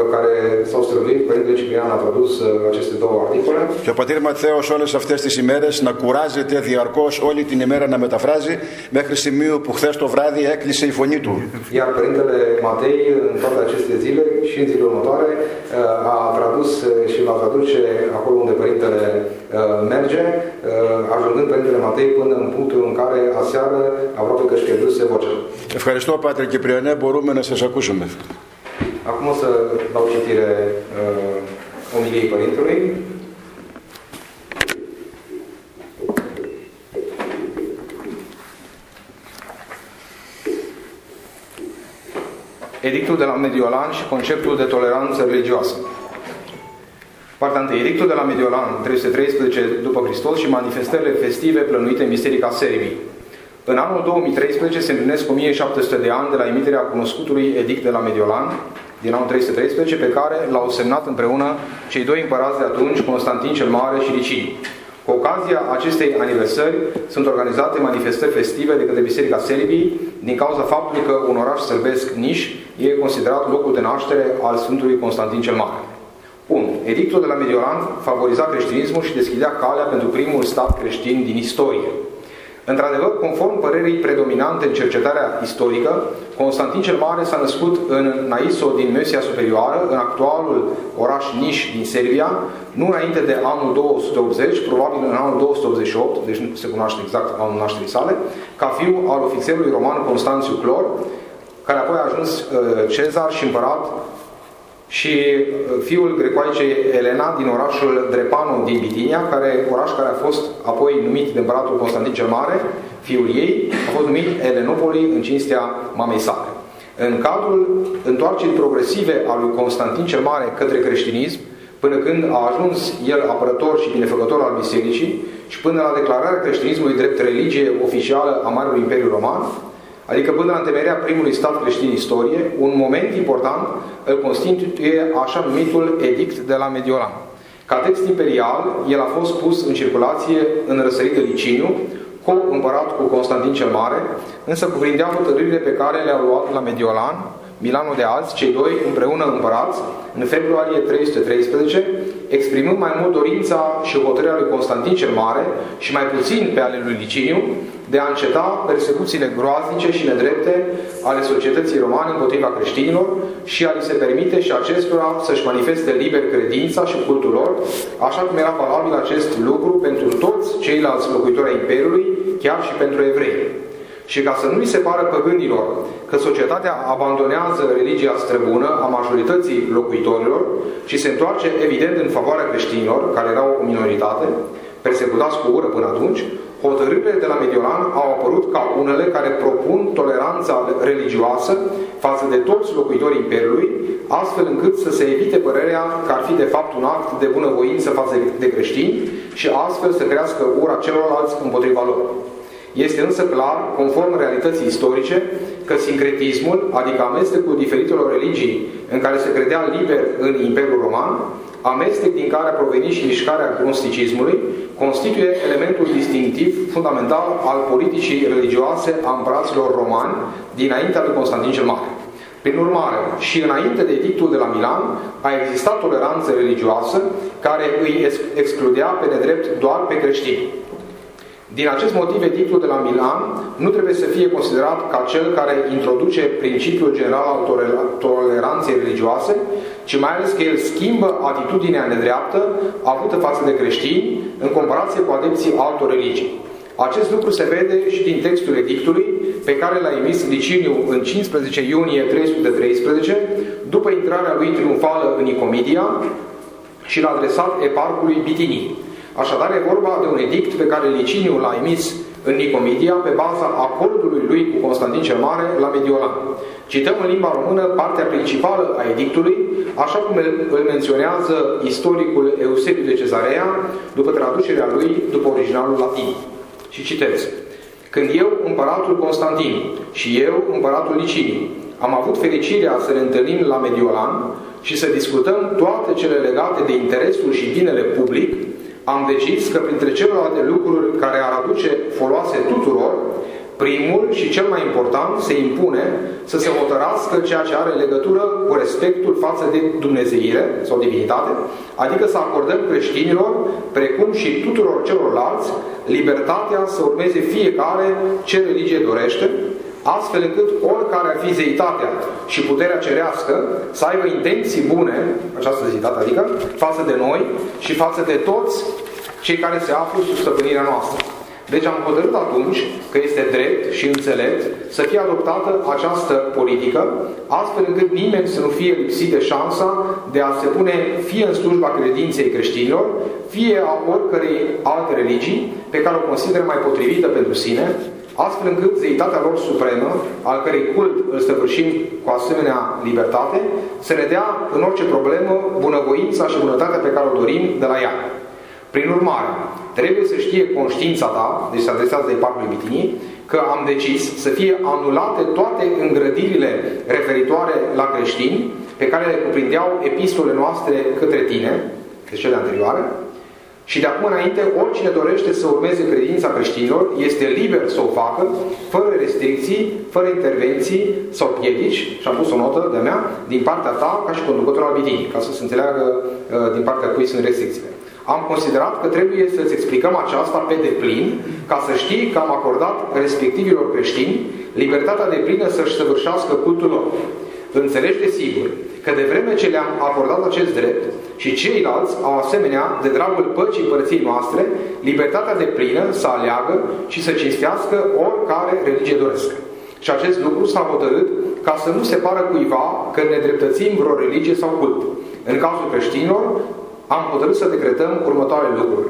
και ο πατήρ Ματθαίος όλες αυτές τις ημέρες να κουράζεται διαρκώς όλη την ημέρα να μεταφράζει, μέχρι σημείο που χθες το βράδυ έκλεισε η φωνή του. Iar Părintele Matei în toate aceste zile și în zilele următoare a tradus și va traduce acolo unde Părintele merge, ajungând Părintele Matei până în punctul în care aseară aproape că își pierduse vocea. Ευχαριστώ, Πάτερ Κυπριανέ, μπορούμε να σας ακούσουμε. Acum o să dau citire uh, omiliei Părintelui. Edictul de la Mediolan și conceptul de toleranță religioasă. Partea întâi. Edictul de la Mediolan, trei sute treisprezece după Hristos și manifestările festive plănuite în Biserica Serbii. În anul două mii treisprezece se împlinesc o mie șapte sute de ani de la emiterea cunoscutului Edict de la Mediolan, din anul trei sute treisprezece, pe care l-au semnat împreună cei doi împărați de atunci, Constantin cel Mare și Liciniu. Cu ocazia acestei aniversări sunt organizate manifestări festive de către Biserica Serbiei, din cauza faptului că un oraș sărbesc Niș e considerat locul de naștere al Sfântului Constantin cel Mare. unu. Edictul de la Mediolan favoriza creștinismul și deschidea calea pentru primul stat creștin din istorie. Într-adevăr, conform părerii predominante în cercetarea istorică, Constantin cel Mare s-a născut în Naiso din Mesia Superioară, în actualul oraș Niș din Serbia, nu înainte de anul două sute optzeci, probabil în anul două sute optzeci și opt, deci nu se cunoaște exact anul nașterii sale, ca fiu al ofițerului roman Constanțiu Clor, care apoi a ajuns uh, cezar și împărat, și fiul grecoaicei Elena din orașul Drepano din Bitinia, care, oraș care a fost apoi numit de împăratul Constantin cel Mare, fiul ei, a fost numit Elenopoli în cinstea mamei sale. În cadrul întoarcerii progresive a lui Constantin cel Mare către creștinism, până când a ajuns el apărător și binefăcător al bisericii și până la declararea creștinismului drept religie oficială a Marelui Imperiu Roman, adică până la întemeierea primului stat creștin în istorie, un moment important îl constituie așa numitul Edict de la Mediolan. Ca text imperial, el a fost pus în circulație în răsărit de Liciniu, co-împărat cu Constantin cel Mare, însă cuprindea hotărârile pe care le-au luat la Mediolan, Milano de azi, cei doi împreună împărați, în februarie trei sute treisprezece, exprimând mai mult dorința și hotărârea lui Constantin cel Mare și mai puțin pe ale lui Liciniu, de a înceta persecuțiile groaznice și nedrepte ale societății romane împotriva creștinilor și a li se permite și acestora să-și manifeste liber credința și cultul lor, așa cum era valabil acest lucru pentru toți ceilalți locuitori ai Imperiului, chiar și pentru evrei. Și ca să nu îi se pară păgânilor că societatea abandonează religia străbună a majorității locuitorilor și se întoarce evident în favoarea creștinilor, care erau o minoritate, persecutați cu ură până atunci, hotărârile de la Mediolan au apărut ca unele care propun toleranța religioasă față de toți locuitorii Imperiului, astfel încât să se evite părerea că ar fi de fapt un act de bunăvoință față de creștini și astfel să crească ura celorlalți împotriva lor. Este însă clar, conform realității istorice, că sincretismul, adică amestecul diferitelor religii în care se credea liber în Imperiul Roman, amestec din care a provenit și mișcarea gnosticismului, constituie elementul distinctiv fundamental al politicii religioase a împăraților romani dinaintea lui Constantin cel Mare. Prin urmare, și înainte de edictul de la Milan, a existat toleranță religioasă care îi excludea pe nedrept doar pe creștini. Din acest motiv, edictul de la Milan nu trebuie să fie considerat ca cel care introduce principiul general al toleranței religioase, ci mai ales că el schimbă atitudinea nedreaptă avută față de creștini în comparație cu adepții altor religii. Acest lucru se vede și din textul edictului pe care l-a emis Liciniu în cincisprezece iunie trei sute treisprezece, după intrarea lui triumfală în Nicomedia și l-a adresat eparhului Bitinii. Așadar, e vorba de un edict pe care Liciniu l-a emis în Nicomedia pe baza acordului lui cu Constantin cel Mare la Mediolan. Cităm în limba română partea principală a edictului, așa cum îl menționează istoricul Eusebiu de Cezarea, după traducerea lui, după originalul latin. Și citez: Când eu, împăratul Constantin, și eu, împăratul Liciniu, am avut fericirea să ne întâlnim la Mediolan și să discutăm toate cele legate de interesul și binele public, am decis că printre celelalte lucruri care ar aduce foloase tuturor, primul și cel mai important se impune să se hotărască ceea ce are legătură cu respectul față de dumnezeire sau divinitate, adică să acordăm creștinilor, precum și tuturor celorlalți, libertatea să urmeze fiecare ce religie dorește, astfel încât oricare ar fi zeitatea și puterea cerească să aibă intenții bune, această zeitate adică, față de noi și față de toți cei care se află sub stăpânirea noastră. Deci am hotărât atunci că este drept și înțelept să fie adoptată această politică, astfel încât nimeni să nu fie lipsit de șansa de a se pune fie în slujba credinței creștinilor, fie a oricărei alte religii pe care o consideră mai potrivită pentru sine, astfel încât zeitatea lor supremă, al cărei cult îl săvârșim cu asemenea libertate, să ne dea în orice problemă bunăvoința și bunătatea pe care o dorim de la ea. Prin urmare, trebuie să știe conștiința ta, deci se adresează Eparhului Bitinii, că am decis să fie anulate toate îngrădirile referitoare la creștini pe care le cuprindeau epistolele noastre către tine, deci cele anterioare, și de acum înainte, oricine dorește să urmeze credința creștinilor este liber să o facă, fără restricții, fără intervenții sau piedici, și am pus o notă de-a mea, din partea ta, ca și conducător al Bitinii, ca să se înțeleagă uh, din partea cui sunt restricțiile. Am considerat că trebuie să-ți explicăm aceasta pe deplin, ca să știi că am acordat respectivilor creștini libertatea deplină să-și săvârșească cultul lor. Înțelegi desigur că de vreme ce le-am acordat acest drept și ceilalți au asemenea, de dragul păcii împărăției noastre, libertatea deplină să aleagă și să cinstească oricare religie doresc. Și acest lucru s-a hotărât ca să nu se pară cuiva că ne dreptățim vreo religie sau cult. În cazul creștinilor, am hotărât să decretăm următoarele lucruri.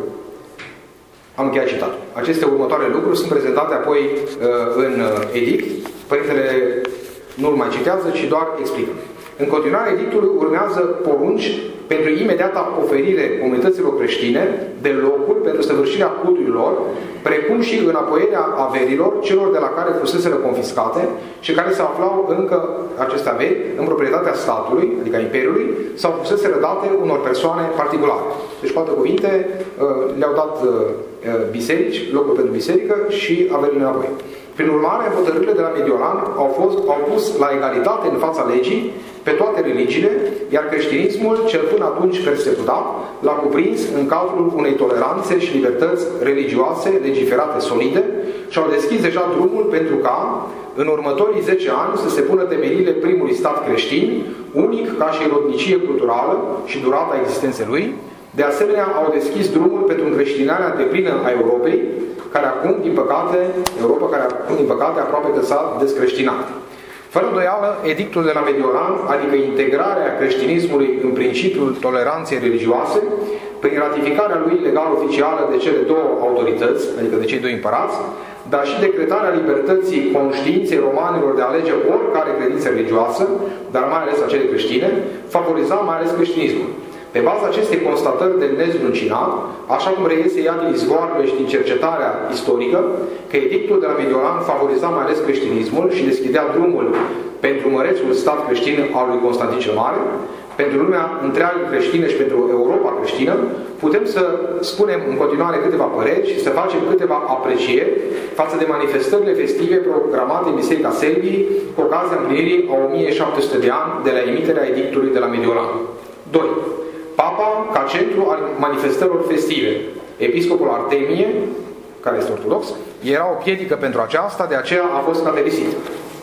Am încheiat citatul. Aceste următoare lucruri sunt prezentate apoi uh, în uh, edict. Părintele nu-l mai citează, ci doar explică. În continuare, edictul urmează porunci pentru imediata oferire comunităților creștine de locuri pentru săvârșirea cultului lor, precum și înapoierea averilor celor de la care fuseseră confiscate și care se aflau încă aceste averi în proprietatea statului, adică a Imperiului, sau fuseseră date unor persoane particulare. Deci, cu alte cuvinte, le-au dat biserici, locuri pentru biserică și averile înapoi. Prin urmare, hotărârile de la Mediolan au, fost, au pus la egalitate în fața legii pe toate religiile, iar creștinismul, cel până atunci persecutat, l-a cuprins în cadrul unei toleranțe și libertăți religioase legiferate solide și au deschis deja drumul pentru ca, în următorii zece ani, să se pună temeliile primului stat creștin, unic ca și rodnicie culturală și durata existenței lui. De asemenea, au deschis drumul pentru încreștinarea deplină a Europei, care acum, din păcate, Europa, care acum, din păcate, aproape că s-a descreștinat. Fără îndoială, edictul de la Mediolan, adică integrarea creștinismului în principiul toleranței religioase, prin ratificarea lui legal oficială de cele două autorități, adică de cei doi împărați, dar și decretarea libertății conștiinței romanilor de a alege oricare credință religioasă, dar mai ales acele creștine, favoriza mai ales creștinismul. Pe baza acestei constatări de nezluncinat, așa cum reiese ea din izvoarele și din cercetarea istorică, că edictul de la Mediolan favoriza mai ales creștinismul și deschidea drumul pentru mărețul stat creștin al lui Constantin cel Mare, pentru lumea întreagă creștină și pentru Europa creștină, putem să spunem în continuare câteva păreri și să facem câteva aprecieri față de manifestările festive programate în Biserica Selviei cu ocazia împlinirii a o mie șapte sute de ani de la emiterea edictului de la Mediolan. doi. Papa ca centru al manifestărilor festive. Episcopul Artemie, care este ortodox, era o piedică pentru aceasta, de aceea a fost caterisit.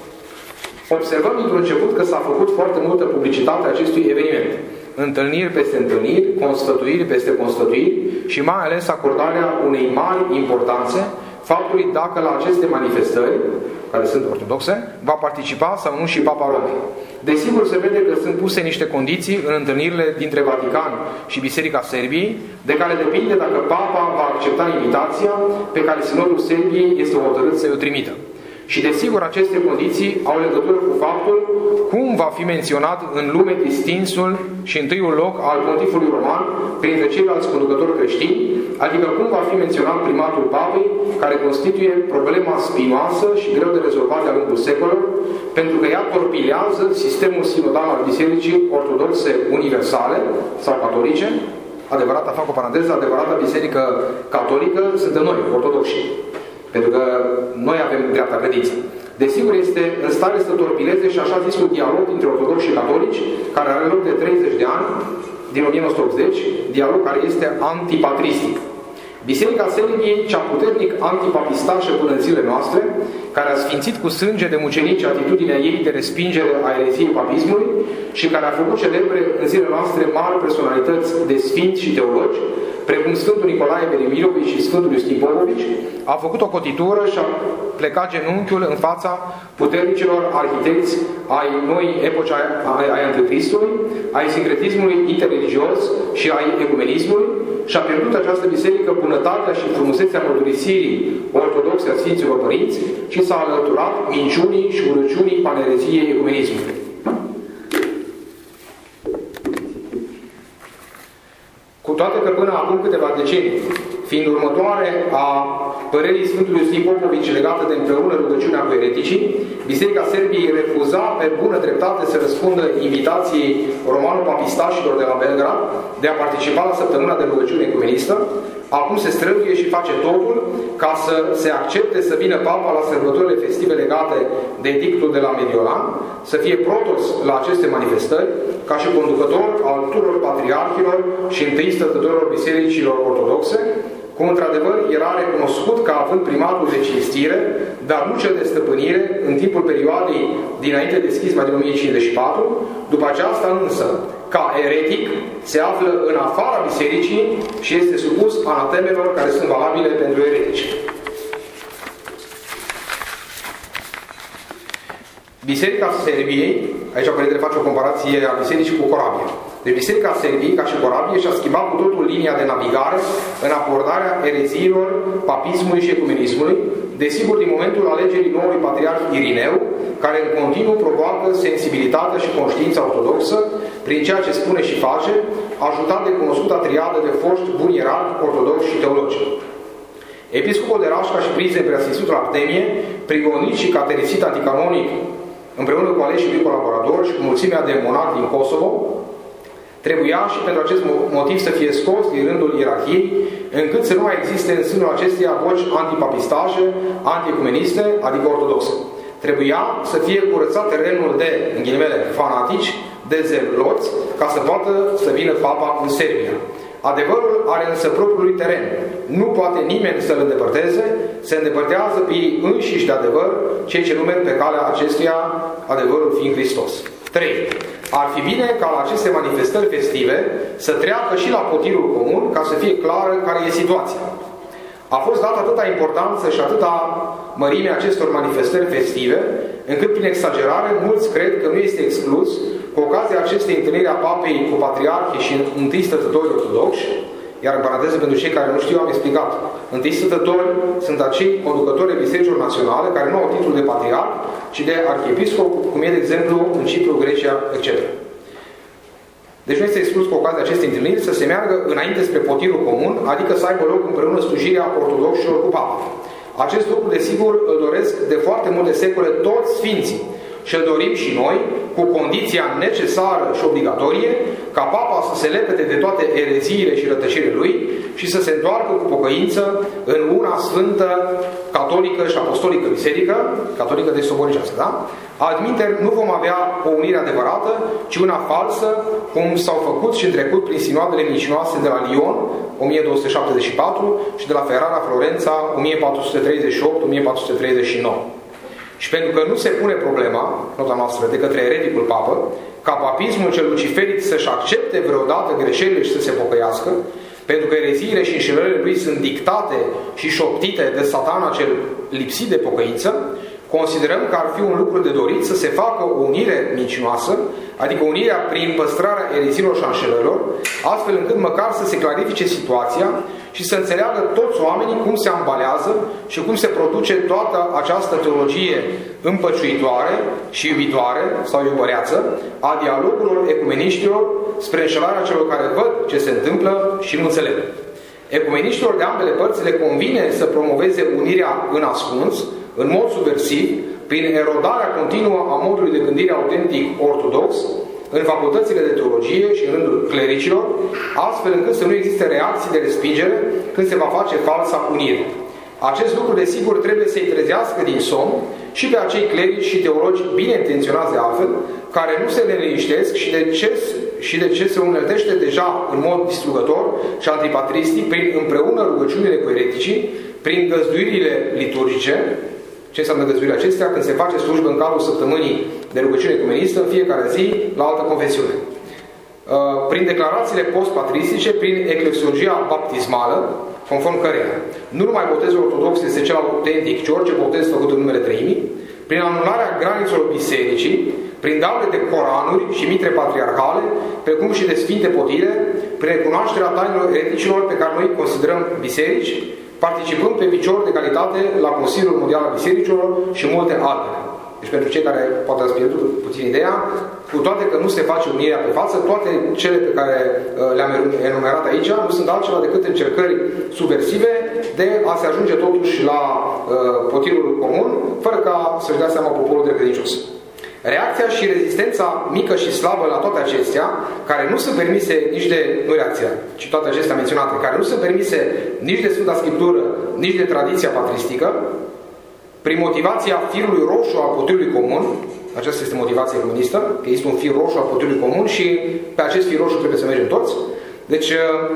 Observăm dintr-un început că s-a făcut foarte multă publicitate a acestui eveniment. Întâlniri peste întâlniri, consfătuiri peste consfătuiri și mai ales acordarea unei mari importanțe faptului dacă la aceste manifestări, care sunt ortodoxe, va participa sau nu și Papa Romei. Desigur, se vede că sunt puse niște condiții în întâlnirile dintre Vatican și Biserica Serbiei, de care depinde dacă Papa va accepta invitația pe care Sinodul Serbiei este hotărât să o trimită. Și desigur, aceste condiții au legătură cu faptul cum va fi menționat în lume distinsul și întâiul loc al Pontifului Roman printre ceilalți conducători creștini, adică cum va fi menționat primatul Papei, care constituie problema spinoasă și greu de rezolvat de-a lungul secolelor, pentru că ea torpilează sistemul sinodal al Bisericii Ortodoxe Universale sau Catolice. Adevărata, fac o paranteză, adevărata Biserică Catolică suntem noi, ortodoxi. Pentru că noi avem dreapta credință. Desigur, este în stare să torpileze și așa zisul dialog dintre ortodoxi și catolici, care are loc de treizeci de ani, din o mie nouă sute optzeci, dialog care este antipatristic. Biserica Serbiei, cea puternic antipapistașă până în zilele noastre, care a sfințit cu sânge de mucenici atitudinea ei de respingere a ereziei papismului și care a făcut celebre în zilele noastre mari personalități de sfinți și teologi, precum Sfântul Nicolae Velimirovici și Sfântul Iustin Popovici, a făcut o cotitură și a plecat genunchiul în fața puternicilor arhitecți ai noi epoci ai Anticristului, ai sincretismului interreligios și ai ecumenismului și a pierdut această biserică bunătatea și frumusețea mărturisirii ortodoxe a Sfinților Părinți și s-a alăturat minciunii și urăciunii panereziei ecumenismului. Cu toate că până acum câteva decenii, fiind următoare a părerii Sfântului Iustin Popovici legată de împreună rugăciunea cu ereticii, Biserica Serbiei refuza pe bună dreptate să răspundă invitației romano-papistașilor de la Belgrad de a participa la săptămâna de rugăciune ecumenistă. Acum se străduie și face totul ca să se accepte să vină Papa la sărbătorile festive legate de edictul de la Mediolan, să fie protos la aceste manifestări, ca și conducător al tuturor patriarhilor și întâi stătătorilor bisericilor ortodoxe, cum într-adevăr era recunoscut ca având primatul de cinstire, dar nu cel de stăpânire, în timpul perioadei dinainte de schisma din o mie cincizeci și patru, după aceasta însă, ca eretic, se află în afara bisericii și este supus anatemelor care sunt valabile pentru eretici. Biserica Serbiei, aici Părintele face o comparație a bisericii cu corabia. Deci Biserica Serbiei, ca și corabie, și-a schimbat cu totul linia de navigare în abordarea ereziilor, papismului și ecumenismului, desigur din momentul alegerii noului patriarh Irineu, care în continuu provoacă sensibilitatea și conștiința ortodoxă prin ceea ce spune și face, ajutat de cunoscuta triadă de foști buni ierarhi, ortodoxi și teologi. Episcopul de Rașca și Prinț de Preasfințitul Artemie, prigonit și caterisit anticanonic, împreună cu aleșii lui colaboratori și cu mulțimea de monahi din Kosovo, trebuia și pentru acest motiv să fie scos din rândul ierarhiei, încât să nu mai existe în sânul acesteia voci antipapistaje, antiecumeniste, adică ortodoxe. Trebuia să fie curățat terenul de, în ghilimele, fanatici, de zeloți, ca să poată să vină Papa în Serbia. Adevărul are însă propriul lui teren. Nu poate nimeni să-l îndepărteze, se îndepărtează pe ei înșiși de adevăr, cei ce nu merg pe calea acestuia, adevărul fiind Hristos. trei. Ar fi bine ca la aceste manifestări festive să treacă și la potirul comun ca să fie clară care e situația. A fost dată atâta importanță și atâta mărime acestor manifestări festive, încât prin exagerare mulți cred că nu este exclus, cu ocazia acestei întâlniri a Papei cu patriarhii și întâi stătători ortodoxi, iar în paranteză pentru cei care nu știu am explicat, întâi stătători sunt acei conducători de bisericilor naționale care nu au titlul de patriarh, ci de arhiepiscop, cum e de exemplu în Cipru, Grecia, et cetera. Deci nu este exclus cu ocazia acestei întâlniri să se meargă înainte spre potirul comun, adică să aibă loc împreună slujirea ortodoxilor cu Papa. Acest lucru, desigur, îl doresc de foarte multe secole toți sfinții și îl dorim și noi, cu condiția necesară și obligatorie, ca Papa să se lepede de toate ereziile și rătăcirile lui și să se întoarcă cu pocăință în una sfântă, catolică și apostolică biserică, catolică de soboricească, da? Adminteri, nu vom avea o unire adevărată, ci una falsă, cum s-au făcut și în trecut prin sinoadele mincinoase de la Lyon, o mie două sute șaptezeci și patru, și de la Ferrara, Florența, o mie patru sute treizeci și opt - o mie patru sute treizeci și nouă. Și pentru că nu se pune problema, nota noastră, de către ereticul papă, ca papismul cel luciferic să-și accepte vreodată greșelile și să se pocăiască, pentru că ereziile și înșelările lui sunt dictate și șoptite de Satana cel lipsit de pocăință, considerăm că ar fi un lucru de dorit să se facă o unire mincinoasă, adică unirea prin păstrarea ereziilor și înșelărilor, astfel încât măcar să se clarifice situația și să înțeleagă toți oamenii cum se ambalează și cum se produce toată această teologie împăciuitoare și iubitoare sau iubăreață a dialogurilor ecumeniștilor spre înșelarea celor care văd ce se întâmplă și nu înțeleg. Ecumeniștilor de ambele părți le convine să promoveze unirea în ascuns, în mod subversiv, prin erodarea continuă a modului de gândire autentic ortodox, în facultățile de teologie și în rândul clericilor, astfel încât să nu existe reacții de respingere când se va face falsa unire. Acest lucru, desigur, trebuie să-i trezească din somn și pe acei clerici și teologi bine intenționați de altfel, care nu se neliniștesc și de ce, și de ce se uneltește deja în mod distrugător și antipatristic prin împreună rugăciunile cu ereticii, prin găzduirile liturgice. Ce înseamnă găzduirea acestea? Când se face slujbă în cadrul săptămânii de rugăciune ecumenistă în fiecare zi la altă confesiune. prin declarațiile post-patristice, prin eclesiologia baptismală, conform căreia nu numai botezul ortodox este cel autentic, ci orice botez făcut în numele Treimii, prin anularea granițelor bisericii, prin daule de coranuri și mitre patriarhale, precum și de sfinte potire, prin recunoașterea tainelor ereticilor pe care noi considerăm biserici, participând pe picior de calitate la Consiliul Mondial al Bisericilor și multe altele. Deci pentru cei care poate ați pierdut puțin ideea, cu toate că nu se face unirea pe față, toate cele pe care uh, le-am enumerat aici nu sunt altceva decât încercări subversive de a se ajunge totuși la uh, potirul comun, fără ca să-și dea seama poporul de credincios. Reacția și rezistența mică și slabă la toate acestea, care nu sunt permise nici de, nu reacția, ci toate acestea menționate, care nu sunt permise nici de Sfânta Scriptură, nici de tradiția patristică, prin motivația firului roșu al potirului comun, aceasta este motivația comunistă, că este un fir roșu al potirului comun și pe acest fir roșu trebuie să mergem toți. Deci,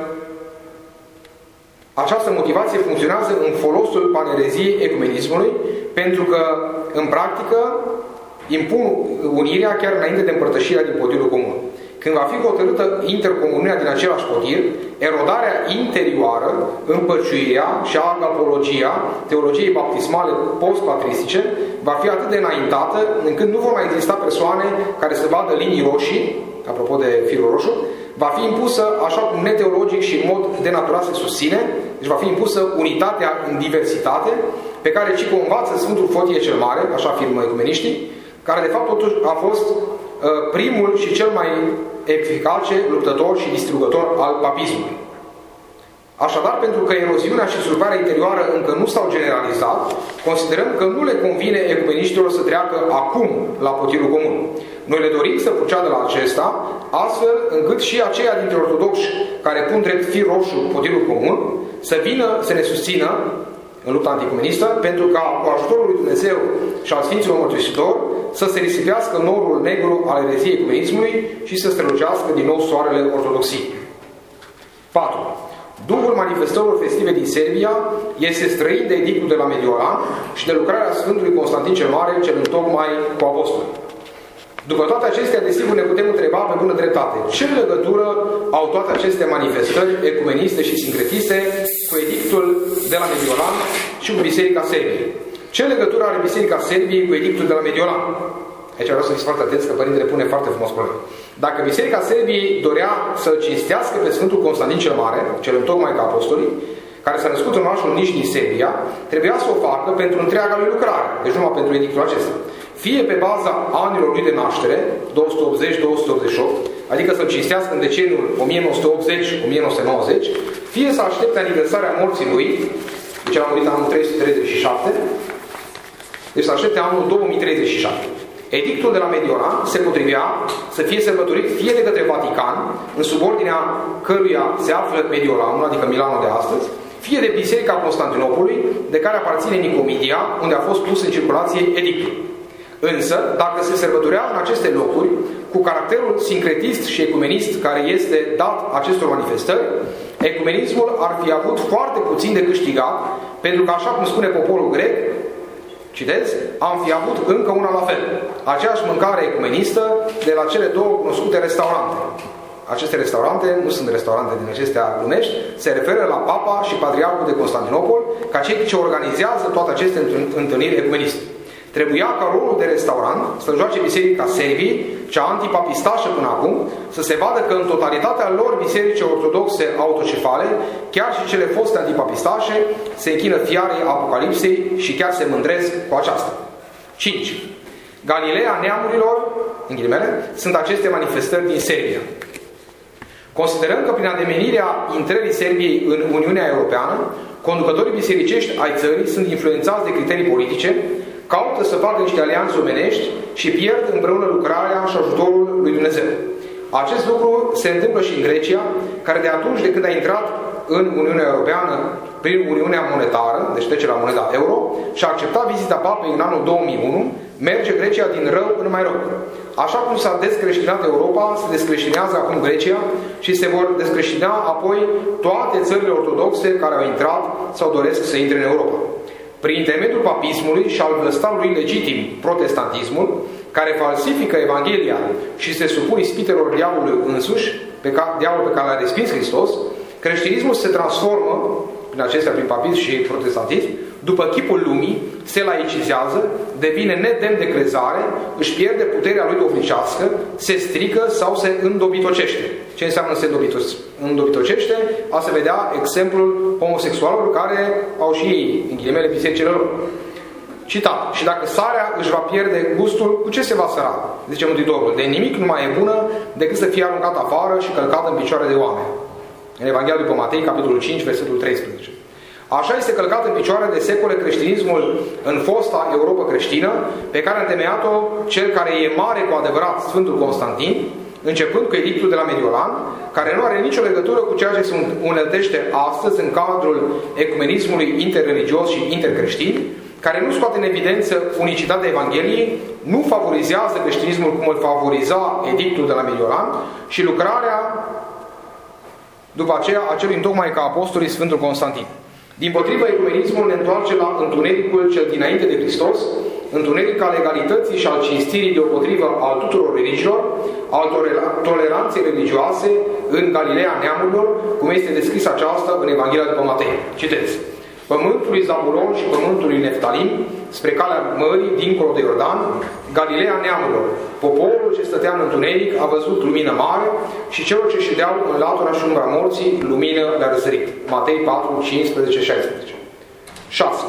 această motivație funcționează în folosul panereziei ecumenismului, pentru că, în practică, impun unirea chiar înainte de împărtășirea din potirul comun. Când va fi hotărâtă intercomuniunea din același potir, erodarea interioară, împăciuirea și agapologia teologiei baptismale post-patristice va fi atât de înaintată încât nu vor mai exista persoane care să vadă linii roșii, apropo de firul roșu, va fi impusă, așa cum neteologic și în mod denaturat se susține, deci va fi impusă unitatea în diversitate, pe care Cico învață Sfântul Fotie cel Mare, așa afirmă ecumeniștii, care de fapt totuși a fost uh, primul și cel mai eficace luptător și distrugător al papismului. Așadar, pentru că eroziunea și surparea interioară încă nu s-au generalizat, considerăm că nu le convine ecumeniștilor să treacă acum la potirul comun. Noi le dorim să proceadă la acesta, astfel încât și aceia dintre ortodoxi care pun drept fir roșu potirul comun să vină să ne susțină în lupta anticomunistă, pentru ca cu ajutorul lui Dumnezeu și al Sfinților Mărturisitori să se risipească norul negru al ereziei ecumenismului și să strălucească din nou soarele ortodoxiei. patru. Duhul manifestărilor festive din Serbia este străin de edictul de la Mediolan și de lucrarea Sfântului Constantin cel Mare, cel întocmai cu apostoli. După toate acestea, desigur, ne putem întreba pe bună dreptate ce legătură au toate aceste manifestări ecumeniste și sincretiste cu edictul de la Mediolan și cu Biserica Serbiei. Ce legătură are Biserica Serbiei cu edictul de la Mediolan? Aici vreau să fiți foarte atenți, că Părintele pune foarte frumos probleme. Dacă Biserica Serbiei dorea să cinstească pe Sfântul Constantin cel Mare, cel întocmai ca apostolii, care s-a născut în orașul Niș din Serbia, trebuia să o facă pentru întreaga lui lucrare, deci numai pentru edictul acesta. Fie pe baza anilor lui de naștere, două sute optzeci - două sute optzeci și opt, adică să-l cinstească în deceniul o mie nouă sute optzeci - o mie nouă sute nouăzeci, fie să aștepte aniversarea morții lui, deci a murit anul trei sute treizeci și șapte, deci să aștepte anul două mii treizeci și șapte. Edictul de la Mediolan se potrivea să fie sărbătorit fie de către Vatican, în subordinea căruia se află Mediolanul, adică Milano de astăzi, fie de Biserica Constantinopolului, de care aparține Nicomedia, unde a fost pus în circulație edictul. Însă, dacă se sărbătorea în aceste locuri, cu caracterul sincretist și ecumenist care este dat acestor manifestări, ecumenismul ar fi avut foarte puțin de câștigat, pentru că, așa cum spune poporul grec, citez, am fi avut încă una la fel, aceeași mâncare ecumenistă de la cele două cunoscute restaurante. Aceste restaurante nu sunt restaurante din acestea lumești, se referă la Papa și Patriarhul de Constantinopol, ca cei ce organizează toate aceste întâlniri ecumeniste. Trebuia ca rolul de restaurant să joace Biserica Serbiei, cea antipapistașă până acum, să se vadă că în totalitatea lor biserici ortodoxe autocefale, chiar și cele foste antipapistașe, se închină fiarei Apocalipsei și chiar se mândresc cu aceasta. cinci. Galileea neamurilor, în ghilimele, sunt aceste manifestări din Serbia. Considerăm că prin ademenirea intrării Serbiei în Uniunea Europeană, conducătorii bisericești ai țării sunt influențați de criterii politice, caută să facă niște alianțe omenești și pierd împreună lucrarea și ajutorul lui Dumnezeu. Acest lucru se întâmplă și în Grecia, care de atunci de când a intrat în Uniunea Europeană prin Uniunea Monetară, deci trece la moneda euro, și a acceptat vizita Papei în anul două mii unu, merge Grecia din rău în mai rău. Așa cum s-a descreștinat Europa, se descreștinează acum Grecia și se vor descreștina apoi toate țările ortodoxe care au intrat sau doresc să intre în Europa. Prin intermediul papismului și al vlăstarului legitim, protestantismul, care falsifică Evanghelia și se supun ispitelor diavolului însuși, pe ca, diavolul pe care l-a respins Hristos, creștinismul se transformă, prin acestea, prin papism și protestantism, după chipul lumii, se laicizează, devine nedemn de crezare, își pierde puterea lui duhovnicească, se strică sau se îndobitocește. Ce înseamnă se îndobitocește? A se vedea exemplul homosexualilor care au și ei, în ghilimele, bisericile lor. Citat. Și dacă sarea își va pierde gustul, cu ce se va săra? Zice Mântuitorul. De nimic nu mai e bună decât să fie aruncată afară și călcată în picioare de oameni. În Evanghelia după Matei, capitolul cinci, versetul treisprezece. Așa este călcat în picioare de secole creștinismul în fosta Europa creștină, pe care a întemeiat-o cel care e mare cu adevărat, Sfântul Constantin, începând cu edictul de la Mediolan, care nu are nicio legătură cu ceea ce se uneltește astăzi în cadrul ecumenismului interreligios și intercreștin, care nu scoate în evidență unicitatea Evangheliei, nu favorizează creștinismul cum îl favoriza edictul de la Mediolan și lucrarea după aceea acelui întocmai ca apostolii Sfântul Constantin. Dimpotrivă, ecumenismul ne întoarce la întunericul cel dinainte de Hristos, întuneric al legalității și al cinstirii deopotrivă al tuturor religiilor, al toleranței religioase în Galileea neamurilor, cum este descris aceasta în Evanghelia după Matei. Citeți. Pământul lui Zabulon și pământul lui Neftalim, spre calea mării, dincolo de Iordan, Galileea neamurilor. Poporul ce stătea în întuneric a văzut lumină mare și celor ce ședeau în latura și umbra morții, lumină le-a răsărit. Matei patru, cincisprezece, șaisprezece. șase.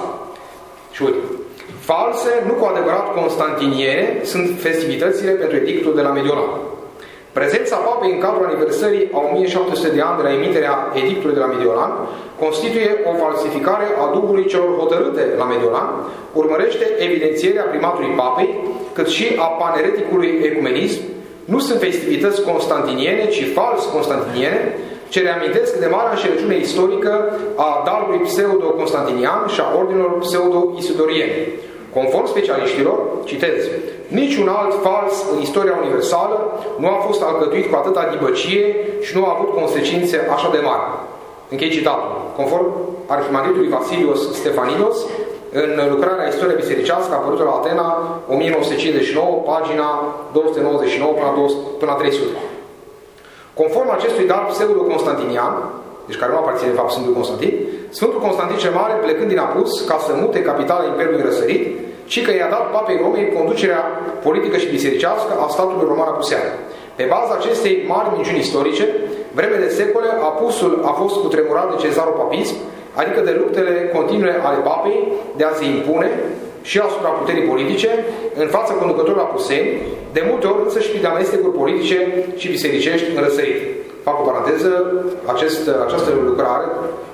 Și uite. False, nu cu adevărat constantiniene, sunt festivitățile pentru edictul de la Mediolan. Prezența papei în cadrul aniversării a o mie șapte sute de ani de la emiterea edictului de la Mediolan constituie o falsificare a duhului celor hotărâte la Mediolan, urmărește evidențierea primatului papei, cât și a panereticului ecumenism. Nu sunt festivități constantiniene, ci fals constantiniene, ce reamintesc de marea înșelăciune istorică a darului pseudo-constantinian și a ordinilor pseudo-isidoriene. Conform specialiștilor, citez, niciun alt fals în istoria universală nu a fost alcătuit cu atâta dibăcie și nu a avut consecințe așa de mari. Închei citatul. Conform arhimandritului Vasilios Stefanidos, în lucrarea Istoria bisericească apărută la Atena, o mie nouă sute cincizeci și nouă, pagina două sute nouăzeci și nouă până la trei sute. Conform acestui dar pseudo-constantinian, deci care nu aparține de fapt Sfântul Constantin, Sfântul Constantin cel Mare, plecând din apus ca să mute capitala Imperiului Răsărit, ci că i-a dat Papei Romei conducerea politică și bisericească a statului roman apusean. Pe baza acestei mari minciuni istorice, vreme de secole, apusul a fost cutremurat de cezaropapism, adică de luptele continue ale papei de a se impune și asupra puterii politice în fața conducătorilor apuseni, de multe ori însă și prin amestecuri politice și bisericești înrăsărite. Fac o paranteză, acest, această lucrare,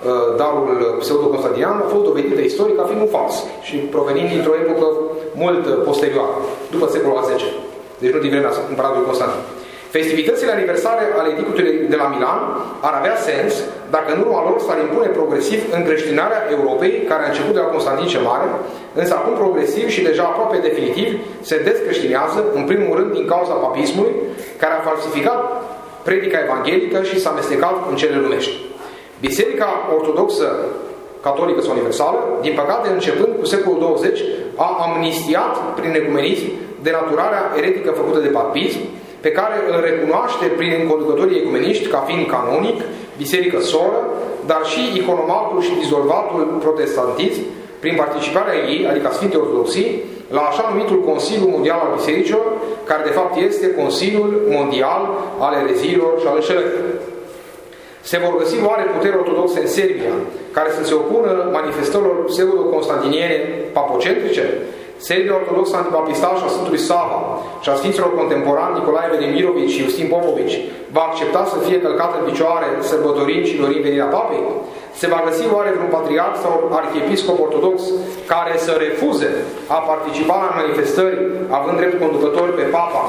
darul pseudo-constantinian, a fost dovedită istoric ca fiind un fals și provenind dintr-o epocă mult posterioară, după secolul al zecea. Deci nu din vremea împăratului Constantin. Festivitățile aniversare ale edictului de la Milan ar avea sens dacă în urma lor s-ar impune progresiv încreștinarea Europei, care a început de la Constantin cel Mare, însă acum progresiv și deja aproape definitiv se descreștinează, în primul rând din cauza papismului, care a falsificat predica evanghelică și s-a amestecat în cele lumești. Biserica ortodoxă, catolică sau universală, din păcate, începând cu secolul douăzeci, a amnistiat prin ecumenism denaturarea eretică făcută de papism, pe care îl recunoaște prin conducătorii ecumeniști ca fiind canonic, biserică soră, dar și iconomatul și dizolvatul protestantism, prin participarea ei, adică a Sfintei Ortodoxii, la așa numitul Consiliu Mondial al Bisericilor, care de fapt este Consiliul Mondial al ereziilor și al înșelării. Se vor găsi oare puteri ortodoxe în Serbia, care să se opună manifestărilor pseudo-constantiniene papocentrice? Serbia ortodoxă antipapistă a Sfântului Sava și a Sfinților contemporani Nicolae Vedemirovici și Iustin Popovici va accepta să fie călcată în picioare sărbătorind și dorind venirea papei? Se va găsi oare vreun patriarh sau arhiepiscop ortodox care să refuze a participa la manifestări având drept conducători pe papa,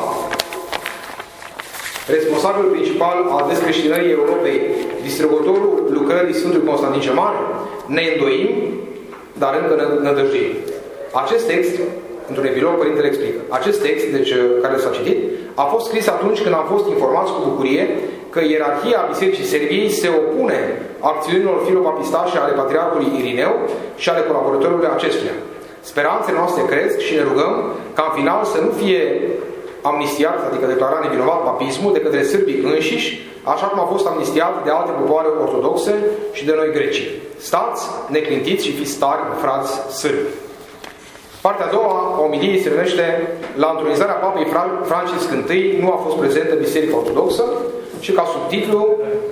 responsabilul principal al descreștinării Europei, distribuitorul lucrării Sfântului Constantin cel Mare? Ne îndoim, dar încă ne nădăjduim. Acest text, într-un epilog, Părintele explică. Acest text, deci, care s-a citit, a fost scris atunci când am fost informați cu bucurie că ierarhia Bisericii Serbiei se opune acțiunilor filopapistașe ale Patriarhului Irineu și ale colaboratorilor acestuia. Speranțele noastre cresc și ne rugăm ca în final să nu fie amnistiat, adică declarat nevinovat papismul de către sârbii înșiși, așa cum a fost amnistiat de alte popoare ortodoxe și de noi grecii. Stați neclintiți și fiți tari, frați sârbi. Partea a doua a omiliei se numește La întronizarea Papei Francisc I nu a fost prezentă Biserica Ortodoxă și ca subtitlu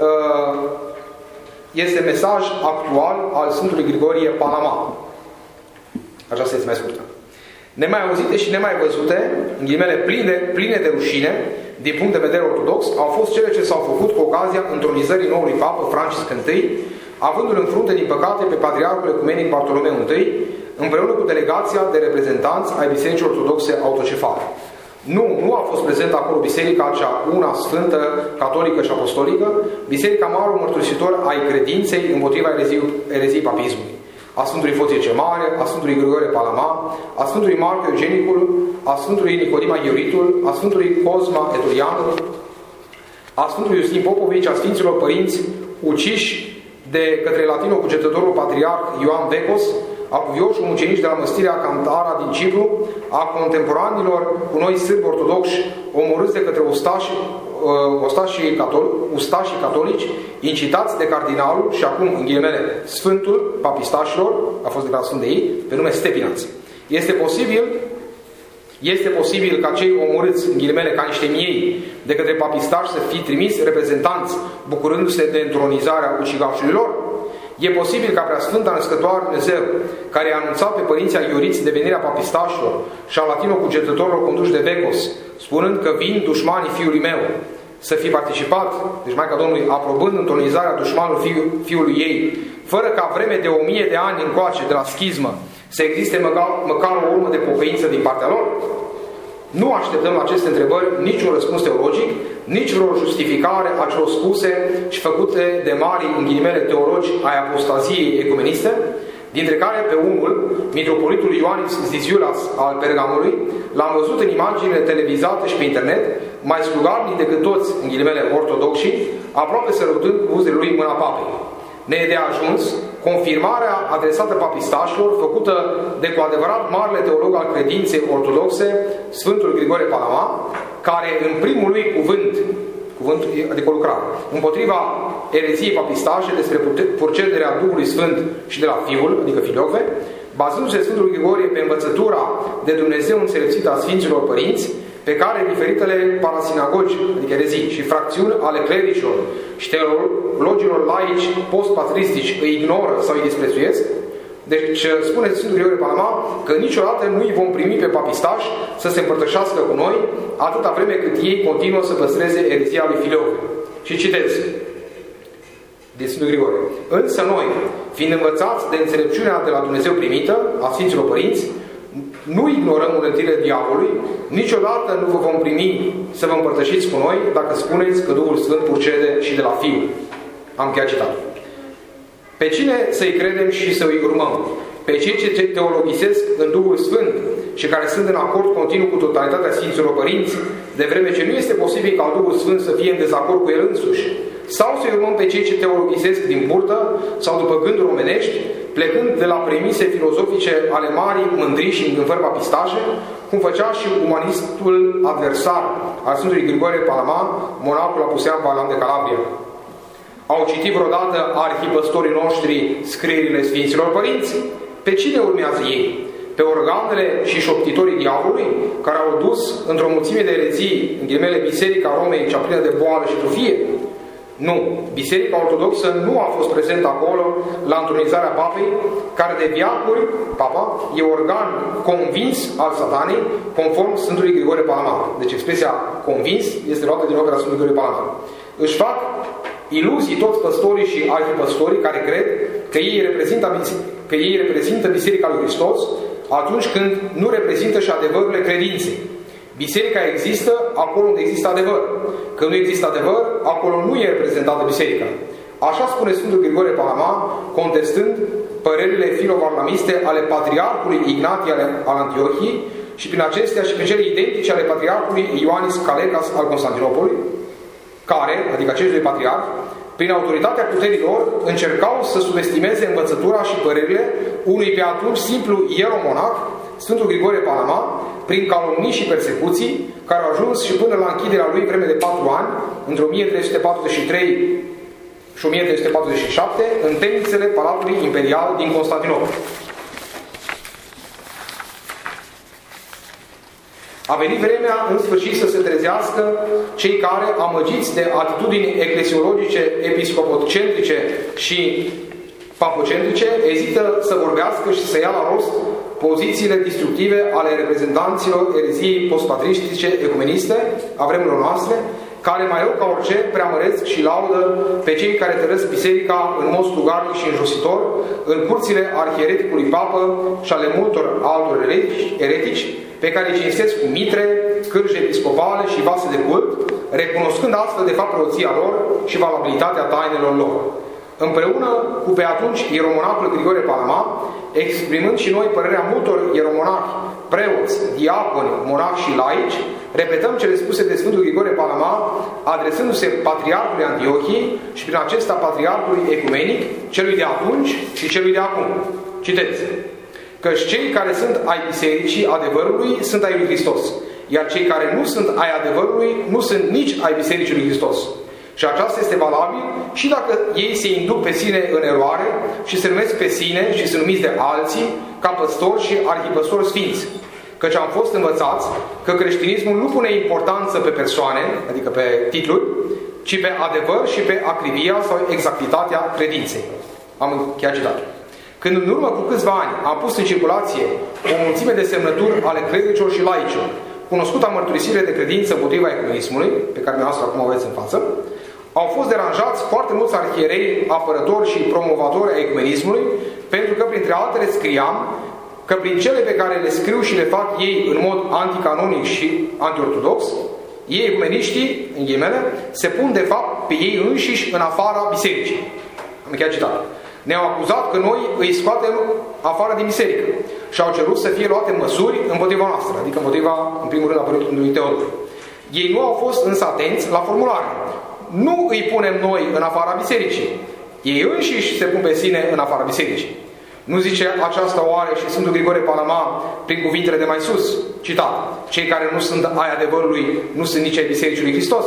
este mesaj actual al Sfântului Grigorie Palama. Așa se este mai scurtă. Nemai auzite și nemai văzute, în ghilimele pline, pline de rușine, din punct de vedere ortodox, au fost cele ce s-au făcut cu ocazia întronizării noului Papă Francisc I, avându-l în frunte, din păcate, pe Patriarhul Ecumenic Bartolomeu I, împreună cu delegația de reprezentanți ai Bisericii Ortodoxe autocefale. Nu, nu a fost prezentă acolo Biserica cea una sfântă, catolică și apostolică, Biserica Marul Mărturisitor ai credinței împotriva ereziei papismului, a Sfântului Foție cel Mare, a Sfântului Grigore Palama, a Sfântului Marco Eugenicul, a Sfântului Nicodima Iuritul, a Sfântului Cosma Etolianul, a Sfântului Iustin Popovici, a Sfinților Părinți uciși de către latino-cugetătorul patriarh Ioan Vecos, a cuvioșul mucenici de la Măstirea Cantara din Cipru, a contemporanilor cu noi sârbi ortodoxi omorâți de către ustași, ustașii, catolici, ustașii catolici, incitați de cardinalul și acum, în ghilimele, Sfântul Papistașilor, a fost declarat sfânt de ei, pe nume Stepinaț. Este posibil, este posibil ca cei omorâți, în ghilimele, ca niște miei, de către papistași să fie trimis reprezentanți bucurându-se de întronizarea ucigașurilor? E posibil ca Preasfânta Născătoare Dumnezeu, care a anunțat pe părinții aiuriți de venirea papistașilor și a latino-cugetătorilor conduși de Vecos, spunând că vin dușmanii fiului meu, să fi participat, deci Maica Domnului, aprobând întronizarea dușmanului fiu, fiului ei, fără ca vreme de o mie de ani încoace de la schismă să existe măcar, măcar o urmă de pocăință din partea lor? Nu așteptăm la aceste întrebări niciun răspuns teologic, nici vreo justificare a celor spuse și făcute de mari, în ghilimele, teologi ai apostaziei ecumeniste, dintre care pe unul, mitropolitul Ioanis Ziziulas al Pergamului, l-am văzut în imaginile televizate și pe internet, mai slugarnic decât toți, în ghilimele, ortodoxi, aproape sărutând cu buzele lui mâna papei. Ne e de ajuns confirmarea adresată papistașilor, făcută de cu adevărat marele teolog al credinței ortodoxe, Sfântul Grigore Palama, care în primul lui cuvânt, cuvânt adică lucrare, împotriva ereziei papistașe despre purcederea Duhului Sfânt și de la Fiul, adică Filocve, bazându-se Sfântul Grigorie pe învățătura de Dumnezeu înțelepțită a Sfinților Părinți, pe care diferitele parasinagogi, adică erezii și fracțiuni ale clericilor și teologilor laici post-patristici îi ignoră sau îi disprețuiesc. Deci spune Sfântul Grigore Palama că niciodată nu îi vom primi pe papistași să se împărtășească cu noi, atâta vreme cât ei continuă să păstreze erezia lui Filocve. Și citez de Sfântul Grigore. Însă noi, fiind învățați de înțelepciunea de la Dumnezeu primită, a Sfinților Părinți, nu ignorăm uneltirile diavolului, niciodată nu vă vom primi să vă împărtășiți cu noi dacă spuneți că Duhul Sfânt purcede și de la Fiul. Am chiar citat. Pe cine să-i credem și să-i urmăm? Pe cei ce teologisesc în Duhul Sfânt și care sunt în acord continuu cu totalitatea Sfinților Părinți, de vreme ce nu este posibil ca Duhul Sfânt să fie în dezacord cu El însuși, sau să-i urmăm pe cei ce teologisesc din burtă sau după gânduri omenești, plecând de la premise filozofice ale marii mândrii și îngânfări papistașe, cum făcea și umanistul adversar al Sfântului Grigore Palama, monacul apusean Valan de Calabria. Au citit vreodată arhipăstorii noștri scrierile Sfinților Părinți? Pe cine urmează ei? Pe organele și șoptitorii diavolului, care au dus într-o mulțime de erezii, în ghilimele, Biserica Romei, cea plină de boală și trufie? Nu. Biserica Ortodoxă nu a fost prezentă acolo la întronizarea papei, care de viacuri, papa, e organ convins al satanei, conform Sfântului Grigore Palama. Deci expresia convins este luată din opera Sfântului Grigore Palama. Își fac iluzii toți păstorii și arhipăstorii care cred că ei reprezintă, că ei reprezintă Biserica lui Hristos atunci când nu reprezintă și adevărurile credinței. Biserica există acolo unde există adevăr. Când nu există adevăr, acolo nu e reprezentată biserica. Așa spune Sfântul Grigore Palama, contestând părerile filovarlamiste ale patriarhului Ignatie al Antiohiei și prin acestea și prin cele identice ale patriarhului Ioanis Calecas al Constantinopolului, care, adică acest doi patriarhi, prin autoritatea puterilor, încercau să subestimeze învățătura și părerile unui pe atunci simplu ieromonah, Sfântul Grigore Palama, prin calomnii și persecuții, care au ajuns și până la închiderea lui vreme de patru ani, între o mie trei sute patruzeci și trei și o mie trei sute patruzeci și șapte, în temnițele Palatului Imperial din Constantinopol. A venit vremea, în sfârșit, să se trezească cei care, amăgiți de atitudini eclesiologice, episcopocentrice și papocentrice, ezită să vorbească și să ia la rost pozițiile distructive ale reprezentanților ereziei postpatristice ecumeniste a vremurilor noastre, care mai rău ca orice preamăresc și laudă pe cei care tărăsc biserica în mod slugarnic și înjositor în curțile arhiereticului papă și ale multor altor eretici, pe care îi cinstesc cu mitre, cârje episcopale și vase de cult, recunoscând astfel de fapt preoția lor și valabilitatea tainelor lor. Împreună cu pe atunci ieromonahul Grigore Palama, exprimând și noi părerea multor ieromonahi, preoți, diaconi, monahi și laici, repetăm cele spuse de Sfântul Grigore Palama, adresându-se Patriarhului Antiohiei și prin acesta Patriarhului Ecumenic, celui de atunci și celui de acum. Citeți! Căci cei care sunt ai bisericii adevărului sunt ai lui Hristos, iar cei care nu sunt ai adevărului nu sunt nici ai bisericii lui Hristos. Și aceasta este valabil și dacă ei se induc pe sine în eroare și se numesc pe sine și sunt numiți de alții ca păstori și arhipăstori sfinți. Căci am fost învățați că creștinismul nu pune importanță pe persoane, adică pe titluri, ci pe adevăr și pe acrivia sau exactitatea credinței. Am încheiat citatul. Când în urmă cu câțiva ani am pus în circulație o mulțime de semnături ale clericilor și laicilor, cunoscuta mărturisire de credință împotriva ecumenismului, pe care dumneavoastră acum o aveți în față, au fost deranjați foarte mulți arhierei, apărători și promovatori ai ecumenismului, pentru că, printre altele, scriam că prin cele pe care le scriu și le fac ei în mod anticanonic și antiortodox, ei, ecumeniștii, în ghimele, se pun de fapt pe ei înșiși în afara bisericii. Am încheiat citatul. Ne-au acuzat că noi îi scoatem afară din biserică și au cerut să fie luate măsuri împotriva noastră, adică împotriva, în primul rând, a Părintelui Teodor. Ei nu au fost însă atenți la formulare. Nu îi punem noi în afara bisericii. Ei înșiși se pun pe sine în afara bisericii. Nu zice aceasta oare și Sfântul Grigore Palama prin cuvintele de mai sus, citat, cei care nu sunt ai adevărului nu sunt nici ai Bisericii lui Hristos?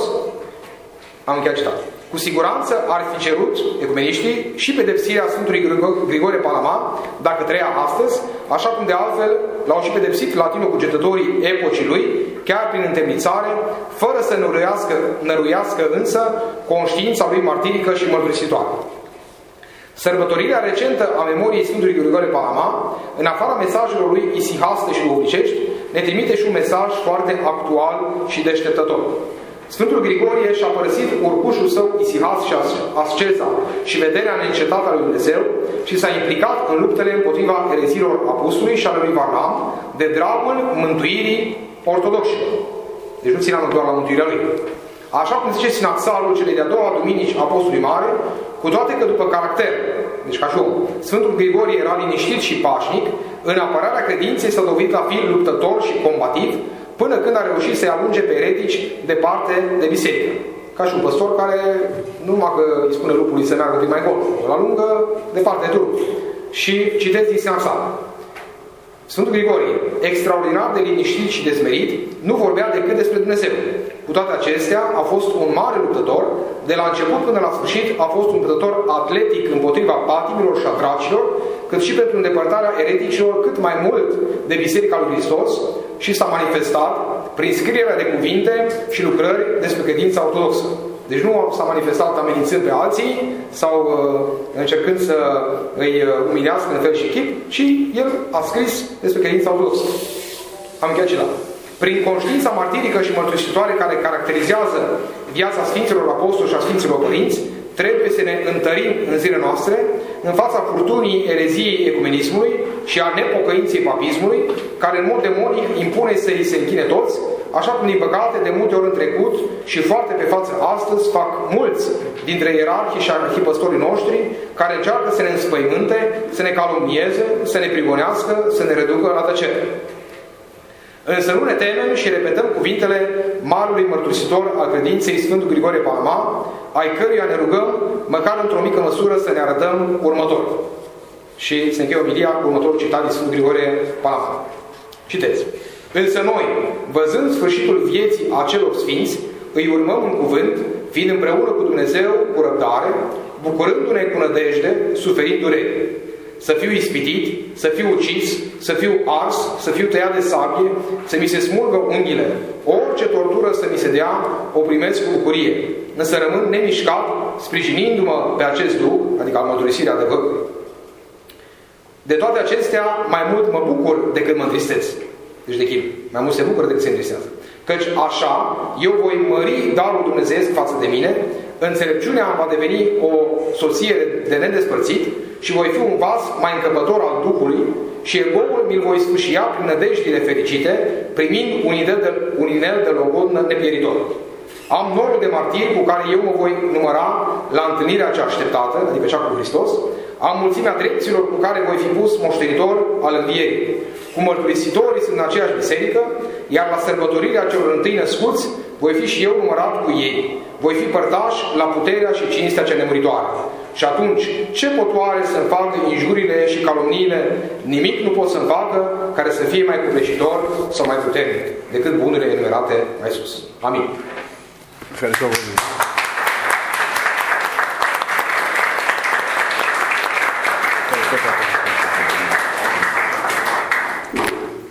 Am încheiat citat. Cu siguranță ar fi cerut ecumeniștii și pedepsirea Sfântului Grigore Palama, dacă trăia astăzi, așa cum de altfel l-au și pedepsit latino-cugetătorii epocii lui, chiar prin întemnițare, fără să năruiască, năruiască însă conștiința lui martirică și mărturisitoare. Sărbătorirea recentă a memoriei Sfântului Grigore Palama, în afara mesajelor lui isihaste și duhovnicești, ne trimite și un mesaj foarte actual și deșteptător. Sfântul Grigorie și-a părăsit urcușul său isihas și asceza și vederea neîncetată a lui Dumnezeu și s-a implicat în luptele împotriva erezilor apostolului și ale lui Varnam de dragul mântuirii ortodoxilor. Deci nu țineam doar la mântuirea lui. Așa cum zice sinaxarul celei de-a doua duminici apostolului mare, cu toate că după caracter, deci ca și om, Sfântul Grigorie era liniștit și pașnic, în apărarea credinței s-a dovedit a fi luptător și combativ, până când a reușit să-i alunge pe eretici departe de biserică. Ca și un păstor care nu numai că îi spune lupului să meargă mai încolo, îl alungă departe de drum. Și citeți din sinaxar. Sfântul Grigorie, extraordinar de liniștit și dezmerit, nu vorbea decât despre Dumnezeu. Cu toate acestea, a fost un mare luptător, de la început până la sfârșit a fost un luptător atletic împotriva patimilor și a dracilor, cât și pentru îndepărtarea ereticilor cât mai mult de Biserica lui Hristos și s-a manifestat prin scrierea de cuvinte și lucrări despre credința ortodoxă. Deci nu s-a manifestat amenințând pe alții sau uh, încercând să îi umilească în fel și chip, ci el a scris despre credința ortodoxă. Am încheiat citat. Prin conștiința martirică și mărturisitoare care caracterizează viața Sfinților Apostoli și a Sfinților Părinți, trebuie să ne întărim în zilele noastre în fața furtunii ereziei ecumenismului și a nepocăinței papismului, care în mod demonic impune să îi se închine toți, așa cum, din păcate, de multe ori în trecut și foarte pe față astăzi fac mulți dintre ierarhii și arhipăstorii noștri care încearcă să ne înspăimânte, să ne calomnieze, să ne prigonească, să ne reducă la tăcere. Însă nu ne temem și repetăm cuvintele marului mărturisitor al credinței Sfântul Grigore Palama, ai căruia ne rugăm, măcar într-o mică măsură, să ne arătăm următor. Și se încheie omilia cu următorul citat din Sfântul Grigore Palama. Citez. Însă noi, văzând sfârșitul vieții acelor sfinți, îi urmăm în cuvânt, fiind împreună cu Dumnezeu cu răbdare, bucurându-ne cu nădejde, suferind durere. Să fiu ispitit, să fiu ucis, să fiu ars, să fiu tăiat de sabie, să mi se smulgă unghiile. Orice tortură să mi se dea, o primesc cu bucurie. Însă rămân nemișcat, sprijinindu-mă pe acest duh, adică al mărturisirii adevărului. De toate acestea, mai mult mă bucur decât mă întristez. Deci de chip, mai mult se bucură decât se întristează. Căci așa, eu voi mări darul dumnezeiesc față de mine, înțelepciunea va deveni o soție de nedespărțit și voi fi un vas mai încăpător al Duhului și egoul mi-l voi sfâșia prin nădejdile fericite, primind un inel de, un inel de logodnă nepieritor. Am norul de martiri cu care eu mă voi număra la întâlnirea cea așteptată, adică cea cu Hristos, am mulțimea drepților cu care voi fi pus moștenitor al învierii. Cu mărturisitorii sunt în aceeași biserică, iar la sărbătorirea celor întâi născuți voi fi și eu numărat cu ei. Voi fi părtaș la puterea și cinstea cea nemuritoare. Și atunci, ce pot oare să-mi facă injurile și calomniile? Nimic nu pot să-mi facă care să fie mai copleșitor sau mai puternic decât bunurile enumerate mai sus. Amin. Ευχαριστώ πολύ.